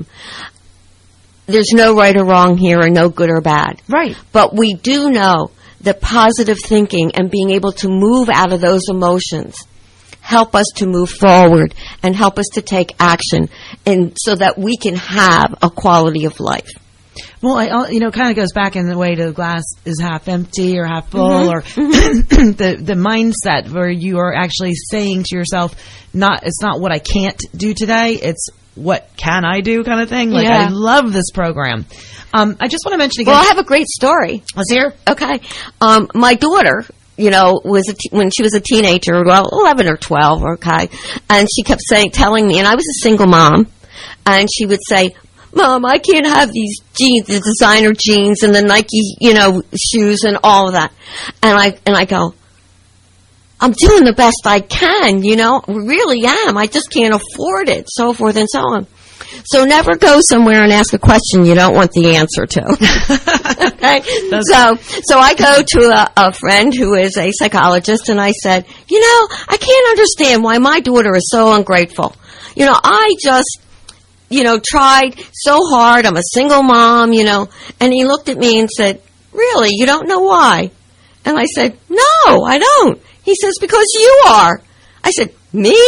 [SPEAKER 1] There's no right or wrong here, and no good or bad.
[SPEAKER 2] Right.
[SPEAKER 1] But we do know that positive thinking and being able to move out of those emotions help us to move forward and help us to take action, and so that we can have a quality of life.
[SPEAKER 2] Well, I, you know, it kind of goes back in the way to the glass is half empty or half full,
[SPEAKER 1] Mm-hmm.
[SPEAKER 2] or
[SPEAKER 1] Mm-hmm.
[SPEAKER 2] the the mindset where you are actually saying to yourself, "Not, it's not what I can't do today; it's what can I do kind of thing. Like,
[SPEAKER 1] Yeah.
[SPEAKER 2] I love this program. Um, I just want to mention again.
[SPEAKER 1] Well, I have a great story.
[SPEAKER 2] Let's hear.
[SPEAKER 1] Okay. Um, my daughter, you know, was a t- when she was a teenager, well, eleven or twelve, okay, and she kept saying, telling me, and I was a single mom, and she would say, Mom, I can't have these jeans, the designer jeans and the Nike, you know, shoes and all of that. And I, and I go, I'm doing the best I can, you know, really am. I just can't afford it, so forth and so on. So never go somewhere and ask a question you don't want the answer to. Okay? So, so I go to a, a friend who is a psychologist, and I said, you know, I can't understand why my daughter is so ungrateful. You know, I just, you know, tried so hard. I'm a single mom, you know. And he looked at me and said, really, you don't know why? And I said, no, I don't. He says, because you are. I said, me?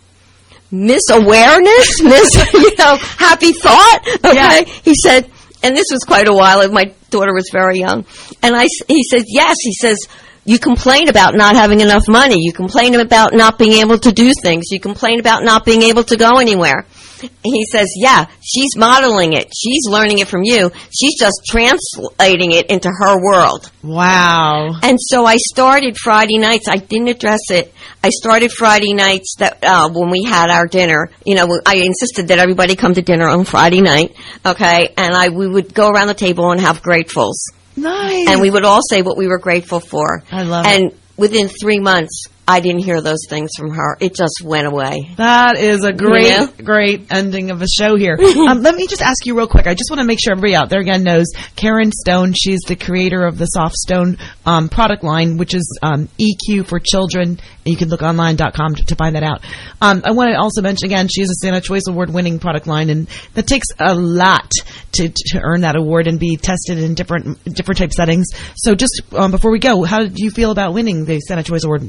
[SPEAKER 1] Miss Awareness? Miss, you know, Happy Thought? Okay. Yeah. He said, and this was quite a while, and my daughter was very young. And I, he said, yes. He says, you complain about not having enough money. You complain about not being able to do things. You complain about not being able to go anywhere. He says, yeah, she's modeling it. She's learning it from you. She's just translating it into her world.
[SPEAKER 2] Wow.
[SPEAKER 1] And so I started Friday nights. I didn't address it. I started Friday nights that uh, when we had our dinner. You know, I insisted that everybody come to dinner on Friday night, okay? And I we would go around the table and have gratefuls.
[SPEAKER 2] Nice.
[SPEAKER 1] And we would all say what we were grateful for.
[SPEAKER 2] I love
[SPEAKER 1] and
[SPEAKER 2] it.
[SPEAKER 1] And within three months, I didn't hear those things from her. It just went away.
[SPEAKER 2] That is a great,
[SPEAKER 1] yeah.
[SPEAKER 2] great ending of a show here. um, let me just ask you real quick. I just want to make sure everybody out there again knows Karen Stone. She's the creator of the Soft Stone um, product line, which is um, E Q for children. And you can look online dot com to, to find that out. Um, I want to also mention again, she has a Santa Choice Award winning product line, and that takes a lot to, to earn that award and be tested in different different type settings. So just um, before we go, how did you feel about winning the Santa Choice Award?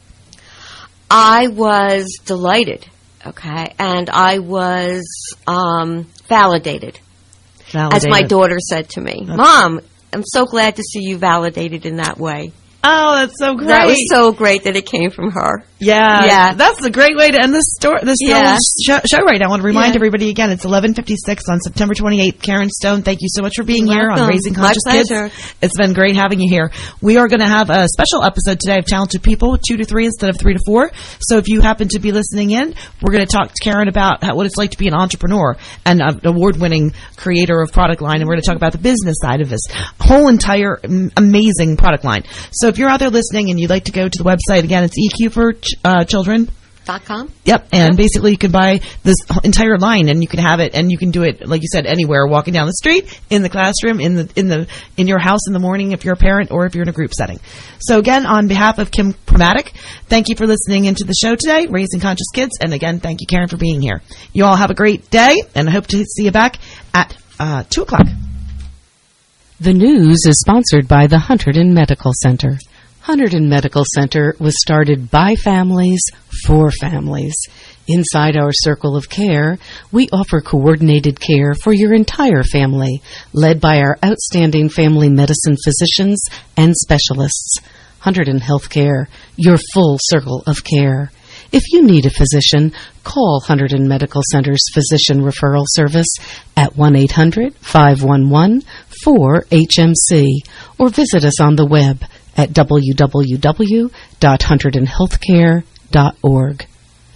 [SPEAKER 1] I was delighted, okay, and I was um, validated, validated, as my daughter said to me. That's Mom, I'm so glad to see you validated in that way.
[SPEAKER 2] Oh, that's so great.
[SPEAKER 1] That was so great that it came from her.
[SPEAKER 2] Yeah.
[SPEAKER 1] Yeah.
[SPEAKER 2] That's a great way to end this story, this
[SPEAKER 1] yeah.
[SPEAKER 2] show, show right now. I want to remind
[SPEAKER 1] yeah.
[SPEAKER 2] everybody again, it's eleven fifty-six on September twenty-eighth. Karen Stone, thank you so much for being
[SPEAKER 1] You're
[SPEAKER 2] here
[SPEAKER 1] welcome.
[SPEAKER 2] on Raising Conscious
[SPEAKER 1] My pleasure.
[SPEAKER 2] Kids. It's been great having you here. We are going to have a special episode today of Talented People, two to three instead of three to four. So if you happen to be listening in, we're going to talk to Karen about how, what it's like to be an entrepreneur and an award-winning creator of product line. And we're going to talk about the business side of this whole entire m- amazing product line. So if you're out there listening and you'd like to go to the website, again, it's E Q for ch- uh, children.
[SPEAKER 1] Dot com.
[SPEAKER 2] Yep, and yep. basically you can buy this entire line, and you can have it, and you can do it, like you said, anywhere, walking down the street, in the classroom, in the in the in your house in the morning, if you're a parent or if you're in a group setting. So again, on behalf of Kim Pramatic, thank you for listening into the show today, Raising Conscious Kids, and again, thank you, Karen, for being here. You all have a great day, and I hope to see you back at uh, two o'clock.
[SPEAKER 3] The news is sponsored by the Hunterdon Medical Center. Hunterdon Medical Center was started by families for families. Inside our circle of care, we offer coordinated care for your entire family, led by our outstanding family medicine physicians and specialists. Hunterdon Healthcare, your full circle of care. If you need a physician, call Hunterdon Medical Center's Physician Referral Service at one eight hundred, five one one, four H M C or visit us on the web at w w w dot hunterdon healthcare dot org.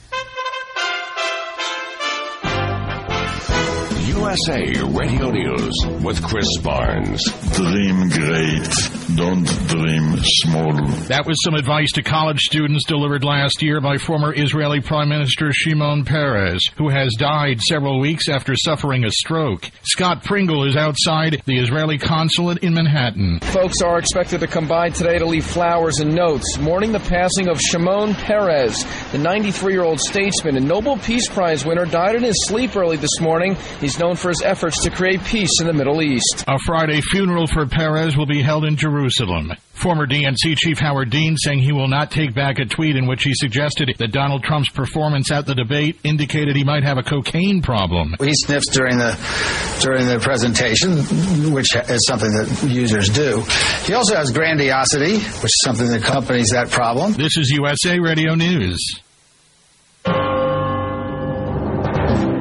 [SPEAKER 4] U S A Radio News with Chris Barnes.
[SPEAKER 5] Dream great, don't dream small.
[SPEAKER 6] That was some advice to college students delivered last year by former Israeli Prime Minister Shimon Peres, who has died several weeks after suffering a stroke. Scott Pringle is outside the Israeli consulate in Manhattan.
[SPEAKER 7] Folks are expected to come by today to leave flowers and notes, mourning the passing of Shimon Peres. The ninety-three-year-old statesman and Nobel Peace Prize winner died in his sleep early this morning. He's known for his efforts to create peace in the Middle East.
[SPEAKER 6] A Friday funeral for Peres will be held in Jerusalem. Former D N C chief Howard Dean saying he will not take back a tweet in which he suggested that Donald Trump's performance at the debate indicated he might have a cocaine problem.
[SPEAKER 8] He sniffs during the during the presentation, which is something that users do. He also has grandiosity, which is something that accompanies that problem.
[SPEAKER 6] This is U S A Radio News.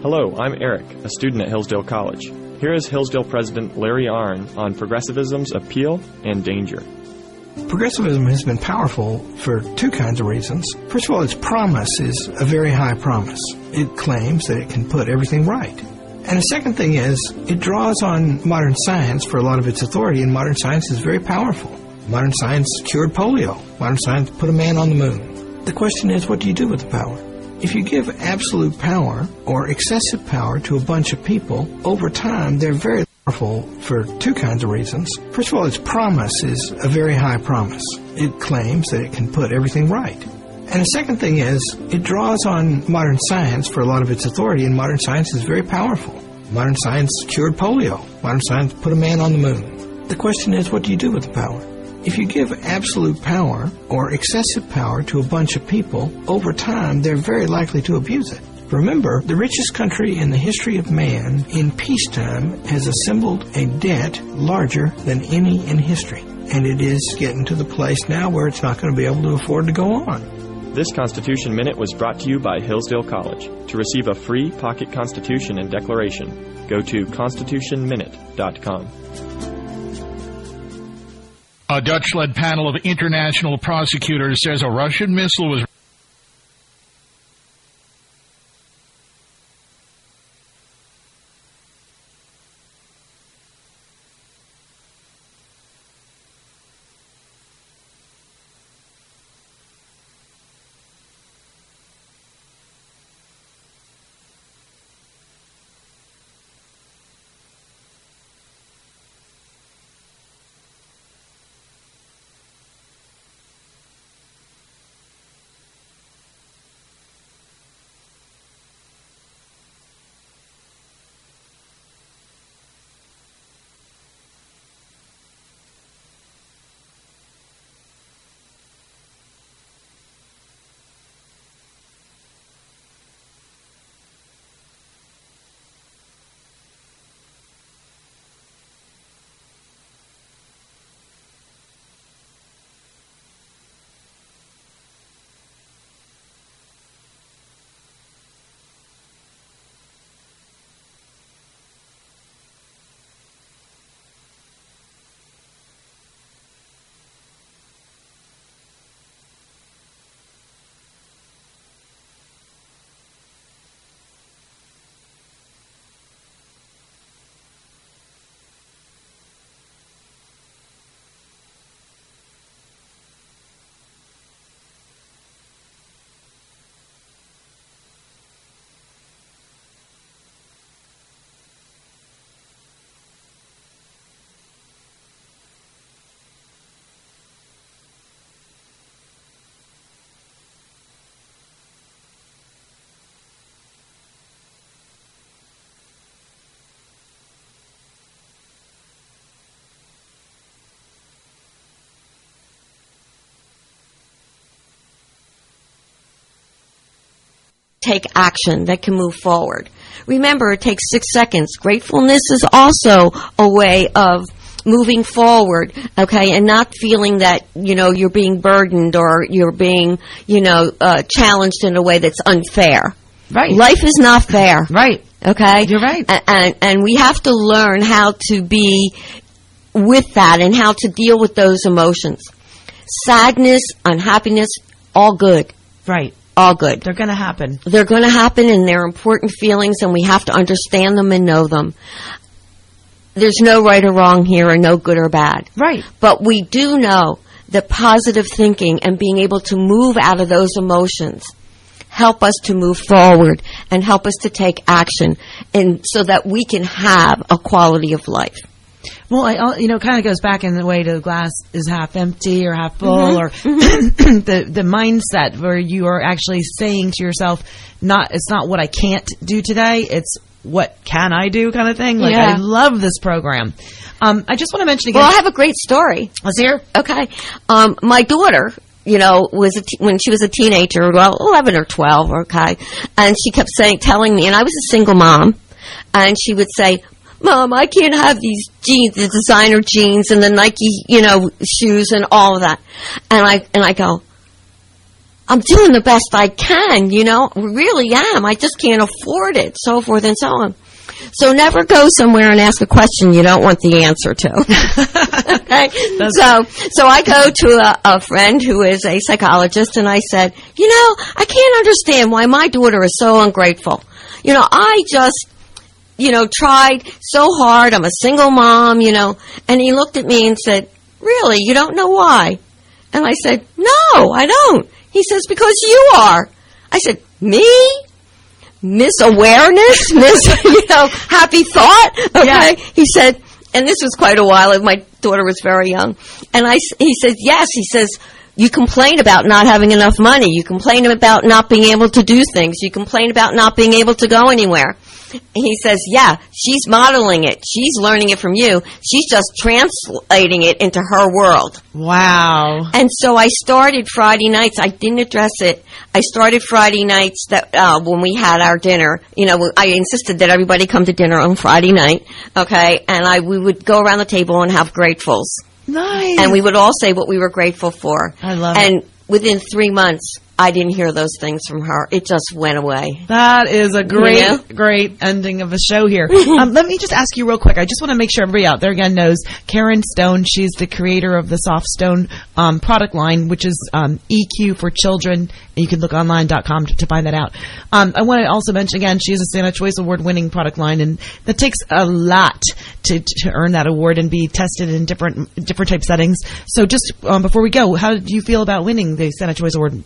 [SPEAKER 9] Hello, I'm Eric, a student at Hillsdale College. Here is Hillsdale President Larry Arnn on progressivism's appeal and danger.
[SPEAKER 10] Progressivism has been powerful for two kinds of reasons. First of all, its promise is a very high promise. It claims that it can put everything right. And the second thing is, it draws on modern science for a lot of its authority, and modern science is very powerful. Modern science cured polio. Modern science put a man on the moon. The question is, what do you do with the power? If you give absolute power or excessive power to a bunch of people, over time they're very powerful for two kinds of reasons. First of all, its promise is a very high promise. It claims that it can put everything right. And the second thing is, it draws on modern science for a lot of its authority, and modern science is very powerful. Modern science cured polio. Modern science put a man on the moon. The question is, what do you do with the power? If you give absolute power or excessive power to a bunch of people, over time they're very likely to abuse it. Remember, the richest country in the history of man in peacetime has assembled a debt larger than any in history. And it is getting to the place now where it's not going to be able to afford to go on.
[SPEAKER 9] This Constitution Minute was brought to you by Hillsdale College. To receive a free pocket Constitution and declaration, go to constitution minute dot com.
[SPEAKER 6] A Dutch-led panel of international prosecutors says a Russian missile was
[SPEAKER 1] take action that can move forward. Remember, it takes six seconds. Gratefulness is also a way of moving forward, okay, and not feeling that, you know, you're being burdened or you're being, you know, uh, challenged in a way that's unfair.
[SPEAKER 2] Right.
[SPEAKER 1] Life is not fair.
[SPEAKER 2] Right.
[SPEAKER 1] Okay?
[SPEAKER 2] You're right.
[SPEAKER 1] And, and, and we have to learn how to be with that and how to deal with those emotions. Sadness, unhappiness, all good.
[SPEAKER 2] Right.
[SPEAKER 1] All good.
[SPEAKER 2] They're going to happen.
[SPEAKER 1] They're going to happen, and they're important feelings, and we have to understand them and know them. There's no right or wrong here, and no good or bad.
[SPEAKER 2] Right.
[SPEAKER 1] But we do know that positive thinking and being able to move out of those emotions help us to move forward and help us to take action, and so that we can have a quality of life.
[SPEAKER 2] Well, I, you know, it kind of goes back in the way to the glass is half empty or half full,
[SPEAKER 1] Mm-hmm.
[SPEAKER 2] or
[SPEAKER 1] Mm-hmm.
[SPEAKER 2] the the mindset where you are actually saying to yourself, not it's not what I can't do today, it's what can I do kind of thing. Like,
[SPEAKER 1] Yeah.
[SPEAKER 2] I love this program. Um, I just want to mention again.
[SPEAKER 1] Well, I have a great story.
[SPEAKER 2] Let's hear.
[SPEAKER 1] Okay. Um, my daughter, you know, was a t- when she was a teenager, well, eleven or twelve, okay, and she kept saying, telling me, and I was a single mom, and she would say, Mom, I can't have these jeans, the designer jeans and the Nike, you know, shoes and all of that. And I and I go, I'm doing the best I can, you know, really am. I just can't afford it, so forth and so on. So never go somewhere and ask a question you don't want the answer to. Okay? So, so I go to a, a friend who is a psychologist, and I said, you know, I can't understand why my daughter is so ungrateful. You know, I just, you know, tried so hard. I'm a single mom, you know. And he looked at me and said, really, you don't know why? And I said, no, I don't. He says, because you are. I said, me? Miss Awareness? Miss, you know, Happy Thought? Okay. Yeah. He said, and this was quite a while ago. My daughter was very young. And I, he said, yes. He says, you complain about not having enough money. You complain about not being able to do things. You complain about not being able to go anywhere. He says, yeah, she's modeling it. She's learning it from you. She's just translating it into her world.
[SPEAKER 2] Wow.
[SPEAKER 1] And so I started Friday nights. I didn't address it. I started Friday nights that uh, when we had our dinner. You know, I insisted that everybody come to dinner on Friday night, okay? And I we would go around the table and have gratefuls.
[SPEAKER 2] Nice.
[SPEAKER 1] And we would all say what we were grateful for.
[SPEAKER 2] I love
[SPEAKER 1] and
[SPEAKER 2] it.
[SPEAKER 1] And within three months, I didn't hear those things from her. It just went away.
[SPEAKER 2] That is a great,
[SPEAKER 1] you know?
[SPEAKER 2] great ending of a show here. um, let me just ask you real quick. I just want to make sure everybody out there again knows Karen Stone. She's the creator of the Soft Stone um, product line, which is um, E Q for children. And you can look online dot com to, to find that out. Um, I want to also mention again, she is a Santa Choice Award winning product line, and that takes a lot to, to earn that award and be tested in different different type settings. So just um, before we go, how did you feel about winning the Santa Choice Award?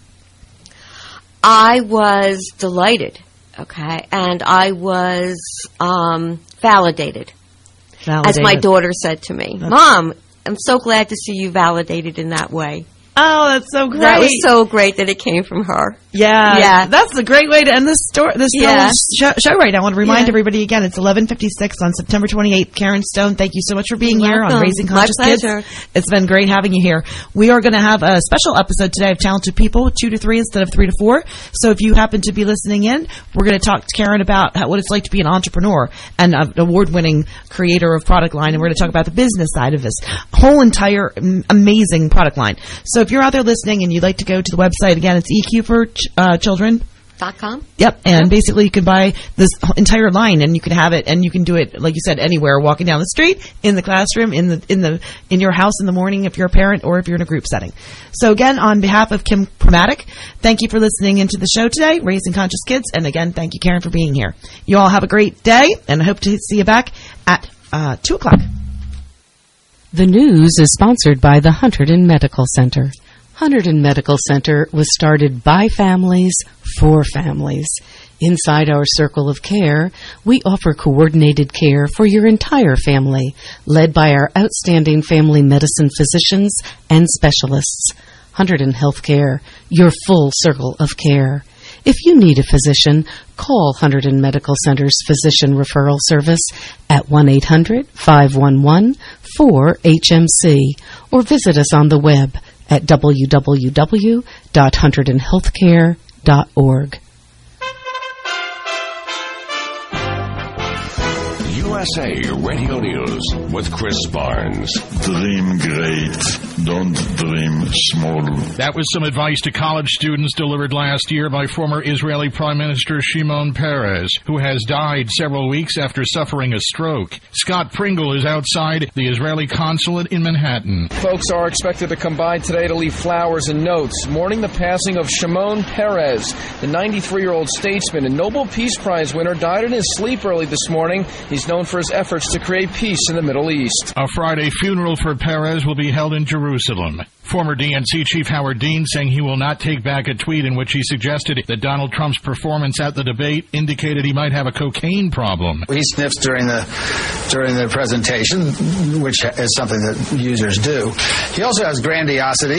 [SPEAKER 1] I was delighted, okay, and I was um, validated, validated, as my daughter said to me. That's Mom, I'm so glad to see you validated in that way.
[SPEAKER 2] Oh, that's so great.
[SPEAKER 1] That was so great that it came from her.
[SPEAKER 2] Yeah.
[SPEAKER 1] Yeah.
[SPEAKER 2] That's a great way to end this, story, this
[SPEAKER 1] yeah.
[SPEAKER 2] show, show right now. I want to remind
[SPEAKER 1] yeah.
[SPEAKER 2] everybody again, it's eleven fifty-six on September twenty-eighth. Karen Stone, thank you so much for being
[SPEAKER 1] You're
[SPEAKER 2] here
[SPEAKER 1] welcome.
[SPEAKER 2] on Raising Conscious
[SPEAKER 1] My pleasure.
[SPEAKER 2] Kids. It's been great having you here. We are going to have a special episode today of Talented People, two to three instead of three to four. So if you happen to be listening in, we're going to talk to Karen about how, what it's like to be an entrepreneur and an award-winning creator of product line. And we're going to talk about the business side of this whole entire amazing product line. So if you're out there listening and you'd like to go to the website, again, it's E Q for ch- uh, children.
[SPEAKER 1] Dot com.
[SPEAKER 2] Yep, and yep. basically you can buy this entire line, and you can have it, and you can do it, like you said, anywhere, walking down the street, in the classroom, in the in the in your house in the morning, if you're a parent, or if you're in a group setting. So again, on behalf of Kim Pramatic, thank you for listening into the show today, Raising Conscious Kids, and again, thank you, Karen, for being here. You all have a great day, and I hope to see you back at uh, two o'clock.
[SPEAKER 3] The news is sponsored by the Hunterdon Medical Center. Hunterdon Medical Center was started by families for families. Inside our circle of care, we offer coordinated care for your entire family, led by our outstanding family medicine physicians and specialists. Hunterdon Healthcare, your full circle of care. If you need a physician, call Hunterdon Medical Center's Physician Referral Service at one eight hundred, five one one, four H M C or visit us on the web at w w w dot hunterdon healthcare dot org.
[SPEAKER 4] U S A Radio News with Chris Barnes.
[SPEAKER 5] Dream great. Don't dream small.
[SPEAKER 6] That was some advice to college students delivered last year by former Israeli Prime Minister Shimon Peres, who has died several weeks after suffering a stroke. Scott Pringle is outside the Israeli consulate in Manhattan.
[SPEAKER 7] Folks are expected to come by today to leave flowers and notes, mourning the passing of Shimon Peres. The ninety-three-year-old statesman and Nobel Peace Prize winner died in his sleep early this morning. He's known for his efforts to create peace in the Middle East.
[SPEAKER 6] A Friday funeral for Peres will be held in Jerusalem. Former D N C chief Howard Dean saying he will not take back a tweet in which he suggested that Donald Trump's performance at the debate indicated he might have a cocaine problem.
[SPEAKER 8] He sniffs during the during the presentation, which is something that users do. He also has grandiosity.